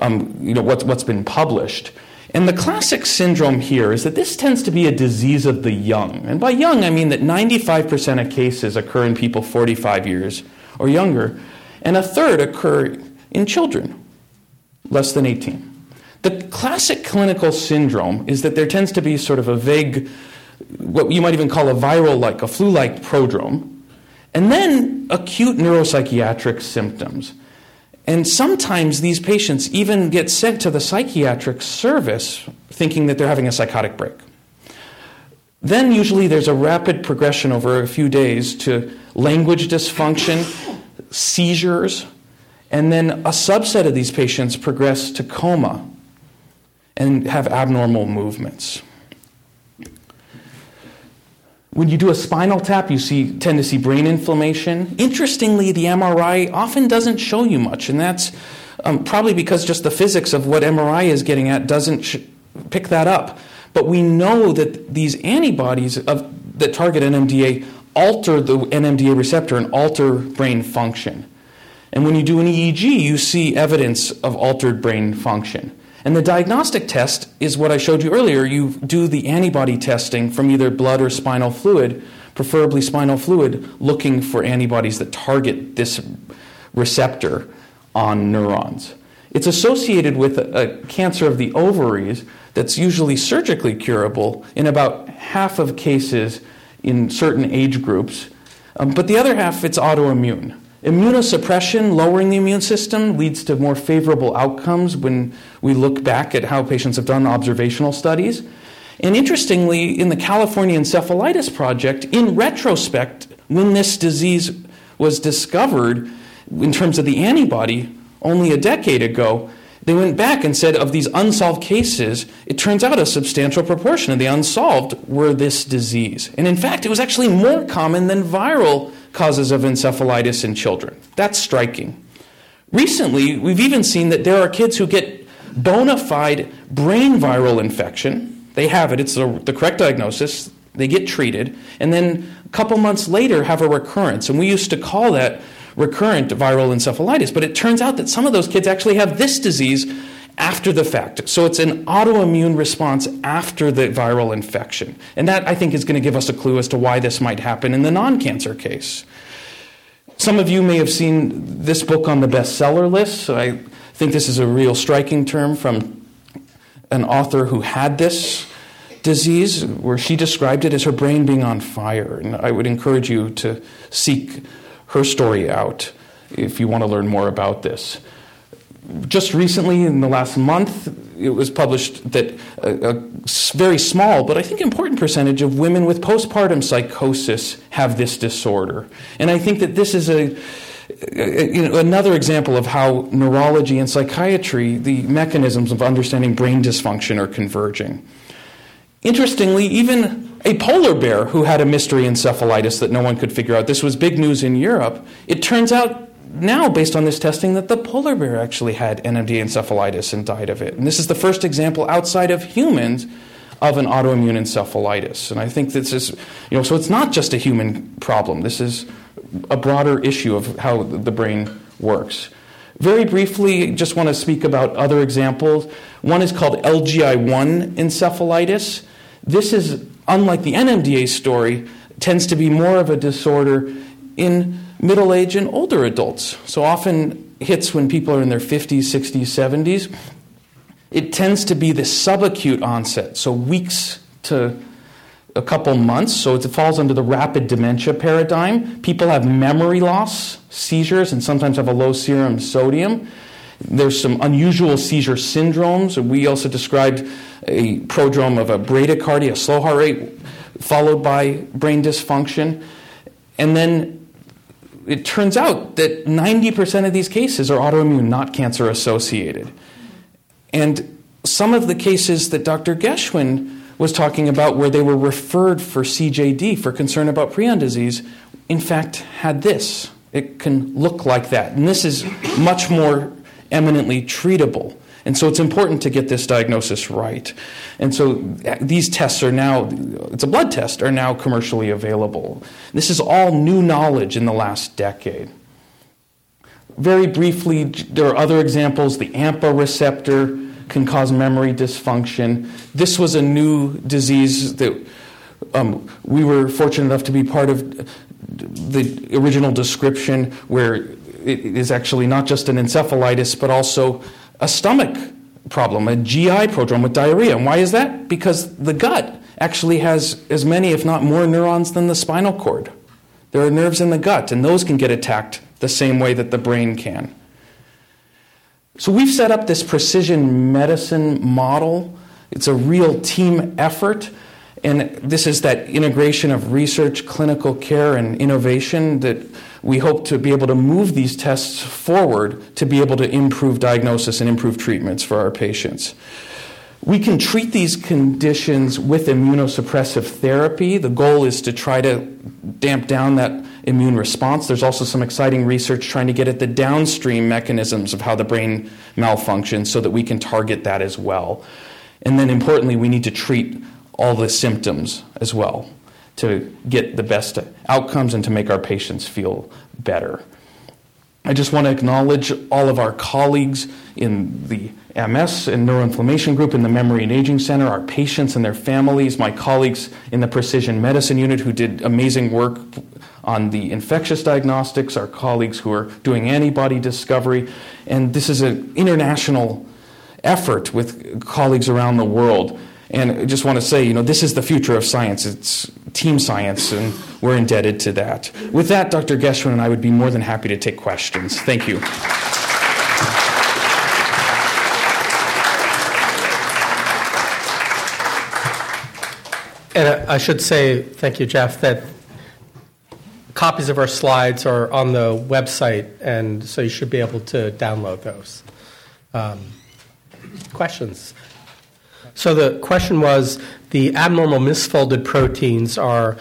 what's been published. And the classic syndrome here is that this tends to be a disease of the young. And by young, I mean that 95% of cases occur in people 45 years or younger, and a third occur in children less than 18. The classic clinical syndrome is that there tends to be sort of a vague, what you might even call a viral-like, a flu-like prodrome, and then acute neuropsychiatric symptoms. And sometimes these patients even get sent to the psychiatric service thinking that they're having a psychotic break. Then usually there's a rapid progression over a few days to language dysfunction, seizures, and then a subset of these patients progress to coma and have abnormal movements. When you do a spinal tap, you tend to see brain inflammation. Interestingly, the MRI often doesn't show you much, and that's probably because just the physics of what MRI is getting at doesn't pick that up. But we know that these antibodies that target NMDA alter the NMDA receptor and alter brain function. And when you do an EEG, you see evidence of altered brain function. And the diagnostic test is what I showed you earlier. You do the antibody testing from either blood or spinal fluid, preferably spinal fluid, looking for antibodies that target this receptor on neurons. It's associated with a cancer of the ovaries that's usually surgically curable in about half of cases in certain age groups. But the other half, it's autoimmune. Immunosuppression, lowering the immune system, leads to more favorable outcomes when we look back at how patients have done observational studies. And interestingly, in the California Encephalitis Project, in retrospect, when this disease was discovered in terms of the antibody only a decade ago, they went back and said of these unsolved cases, it turns out a substantial proportion of the unsolved were this disease. And in fact, it was actually more common than viral causes of encephalitis in children. That's striking. Recently, we've even seen that there are kids who get bona fide brain viral infection. They have it. It's the correct diagnosis. They get treated. And then a couple months later have a recurrence. And we used to call that recurrent viral encephalitis. But it turns out that some of those kids actually have this disease after the fact. So it's an autoimmune response after the viral infection. And that, I think, is going to give us a clue as to why this might happen in the non-cancer case. Some of you may have seen this book on the bestseller list. So I think this is a real striking term from an author who had this disease, where she described it as her brain being on fire. And I would encourage you to seek her story out if you want to learn more about this. Just recently, in the last month, it was published that a very small, but I think important percentage of women with postpartum psychosis have this disorder. And I think that this is another example of how neurology and psychiatry, the mechanisms of understanding brain dysfunction, are converging. Interestingly, even a polar bear who had a mystery encephalitis that no one could figure out. This was big news in Europe. It turns out now, based on this testing, that the polar bear actually had NMDA encephalitis and died of it. And this is the first example outside of humans of an autoimmune encephalitis. And I think this is, so it's not just a human problem. This is a broader issue of how the brain works. Very briefly, just want to speak about other examples. One is called LGI1 encephalitis. This is, unlike the NMDA story, tends to be more of a disorder in middle age and older adults. So often hits when people are in their 50s, 60s, 70s. It tends to be the subacute onset, so weeks to a couple months. So it falls under the rapid dementia paradigm. People have memory loss, seizures, and sometimes have a low serum sodium. There's some unusual seizure syndromes. We also described a prodrome of a bradycardia, a slow heart rate, followed by brain dysfunction. And then it turns out that 90% of these cases are autoimmune, not cancer associated. And some of the cases that Dr. Geschwin was talking about where they were referred for CJD, for concern about prion disease, in fact had this. It can look like that. And this is much more eminently treatable. And so it's important to get this diagnosis right. And so these tests are now, it's a blood test, are now commercially available. This is all new knowledge in the last decade. Very briefly, there are other examples. The AMPA receptor can cause memory dysfunction. This was a new disease that we were fortunate enough to be part of the original description, where it is actually not just an encephalitis, but also a stomach problem, a GI prodrome with diarrhea. And why is that? Because the gut actually has as many, if not more, neurons than the spinal cord. There are nerves in the gut, and those can get attacked the same way that the brain can. So we've set up this precision medicine model. It's a real team effort, and this is that integration of research, clinical care, and innovation that we hope to be able to move these tests forward to be able to improve diagnosis and improve treatments for our patients. We can treat these conditions with immunosuppressive therapy. The goal is to try to damp down that immune response. There's also some exciting research trying to get at the downstream mechanisms of how the brain malfunctions so that we can target that as well. And then importantly, we need to treat all the symptoms as well to get the best outcomes and to make our patients feel better. I just want to acknowledge all of our colleagues in the MS and neuroinflammation group in the Memory and Aging Center, our patients and their families, my colleagues in the Precision Medicine Unit who did amazing work on the infectious diagnostics, our colleagues who are doing antibody discovery. And this is an international effort with colleagues around the world. And I just want to say, this is the future of science. It's team science, and we're indebted to that. With that, Dr. Geschwin and I would be more than happy to take questions. Thank you. And I should say, thank you, Jeff, that copies of our slides are on the website, and so you should be able to download those. Questions? So the question was, the abnormal misfolded proteins are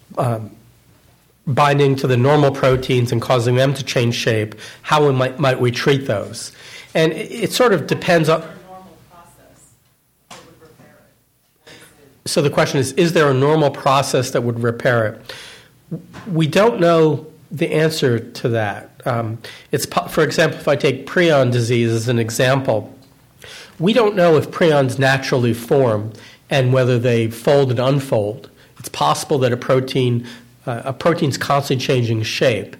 binding to the normal proteins and causing them to change shape. How might we treat those? And it sort of depends on... So the question is there a normal process that would repair it? We don't know the answer to that. For example, if I take prion disease as an example, we don't know if prions naturally form and whether they fold and unfold. It's possible that a protein's constantly changing shape.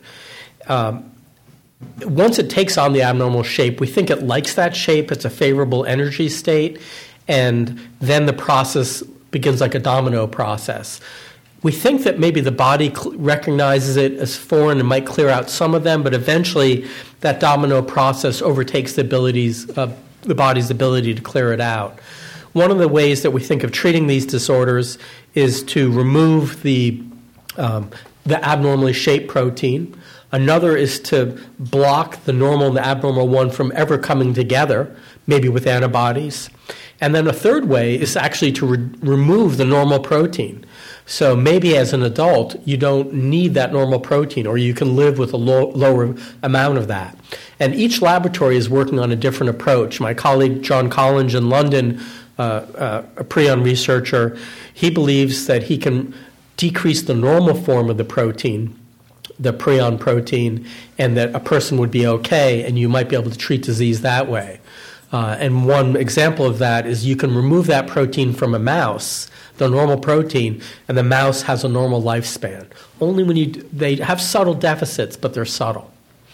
Once it takes on the abnormal shape, we think it likes that shape. It's a favorable energy state, and then the process begins like a domino process. We think that maybe the body recognizes it as foreign and might clear out some of them, but eventually that domino process overtakes the body's ability to clear it out. One of the ways that we think of treating these disorders is to remove the abnormally shaped protein. Another is to block the normal and the abnormal one from ever coming together, maybe with antibodies. And then a third way is actually to remove the normal protein. So maybe as an adult, you don't need that normal protein, or you can live with a lower amount of that. And each laboratory is working on a different approach. My colleague John Collins in London, a prion researcher, he believes that he can decrease the normal form of the protein, the prion protein, and that a person would be okay, and you might be able to treat disease that way. And one example of that is you can remove that protein from a mouse, the normal protein, and the mouse has a normal lifespan. Only when they have subtle deficits, but they're subtle.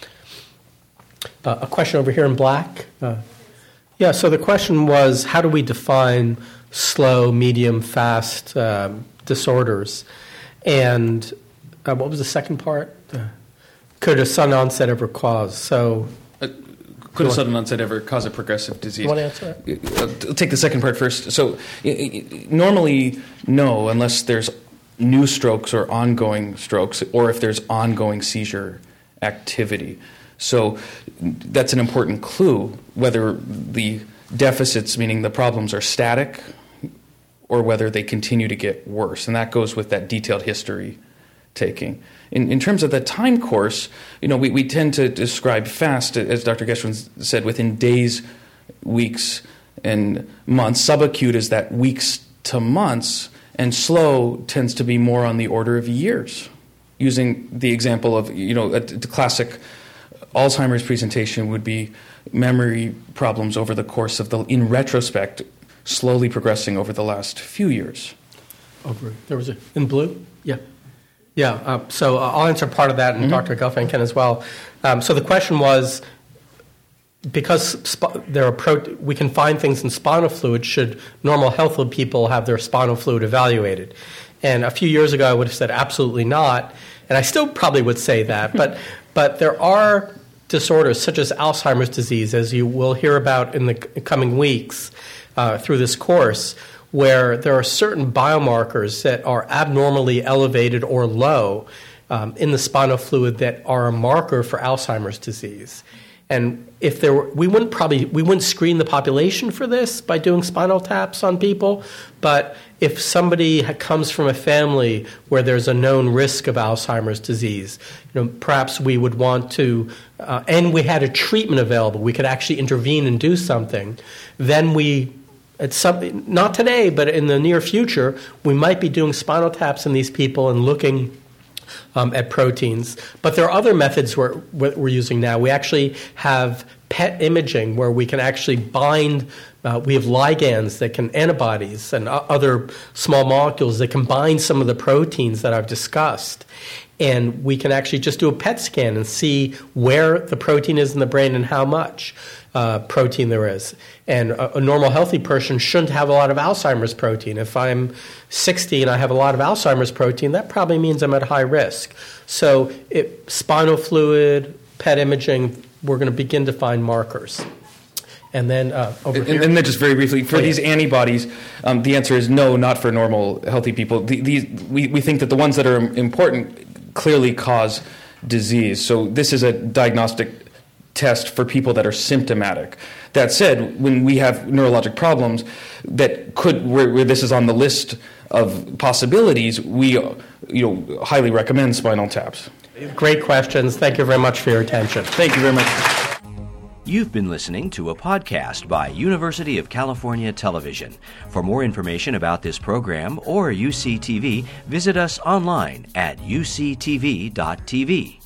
A question over here in black. Yeah, so the question was, how do we define slow, medium, fast disorders? And what was the second part? Could a sudden onset ever cause? So, could a sudden onset ever cause a progressive disease? You want to answer that? I'll take the second part first. So, normally, no, unless there's new strokes or ongoing strokes, or if there's ongoing seizure activity. So, that's an important clue, whether the deficits, meaning the problems, are static or whether they continue to get worse. And that goes with that detailed history taking. In terms of the time course, we tend to describe fast, as Dr. Geschwin said, within days, weeks, and months. Subacute is that weeks to months, and slow tends to be more on the order of years. Using the example of, the classic Alzheimer's presentation would be memory problems over the course of in retrospect, slowly progressing over the last few years. There was in blue? Yeah. Yeah, so I'll answer part of that, and Dr. Gelfand can as well. So the question was, because we can find things in spinal fluid, should normal, healthy people have their spinal fluid evaluated? And a few years ago, I would have said absolutely not, and I still probably would say that. But there are disorders such as Alzheimer's disease, as you will hear about in the coming weeks through this course, where there are certain biomarkers that are abnormally elevated or low in the spinal fluid that are a marker for Alzheimer's disease. And if we wouldn't screen the population for this by doing spinal taps on people, but if somebody comes from a family where there's a known risk of Alzheimer's disease, perhaps we would want to, and we had a treatment available, we could actually intervene and do something, then not today, but in the near future, we might be doing spinal taps in these people and looking at proteins. But there are other methods we're using now. We actually have PET imaging where we can actually bind, we have ligands that can, antibodies and other small molecules that can bind some of the proteins that I've discussed. And we can actually just do a PET scan and see where the protein is in the brain and how much protein there is. And a normal healthy person shouldn't have a lot of Alzheimer's protein. If I'm 60 and I have a lot of Alzheimer's protein, that probably means I'm at high risk. So spinal fluid, PET imaging, we're going to begin to find markers. And then over here. And then just very briefly, for these antibodies, the answer is no, not for normal, healthy people. We think that the ones that are important clearly cause disease. So this is a diagnostic test for people that are symptomatic. That said, when we have neurologic problems where this is on the list of possibilities, we highly recommend spinal taps. Great questions. Thank you very much for your attention. Thank you very much. You've been listening to a podcast by University of California Television. For more information about this program or UCTV, visit us online at uctv.tv.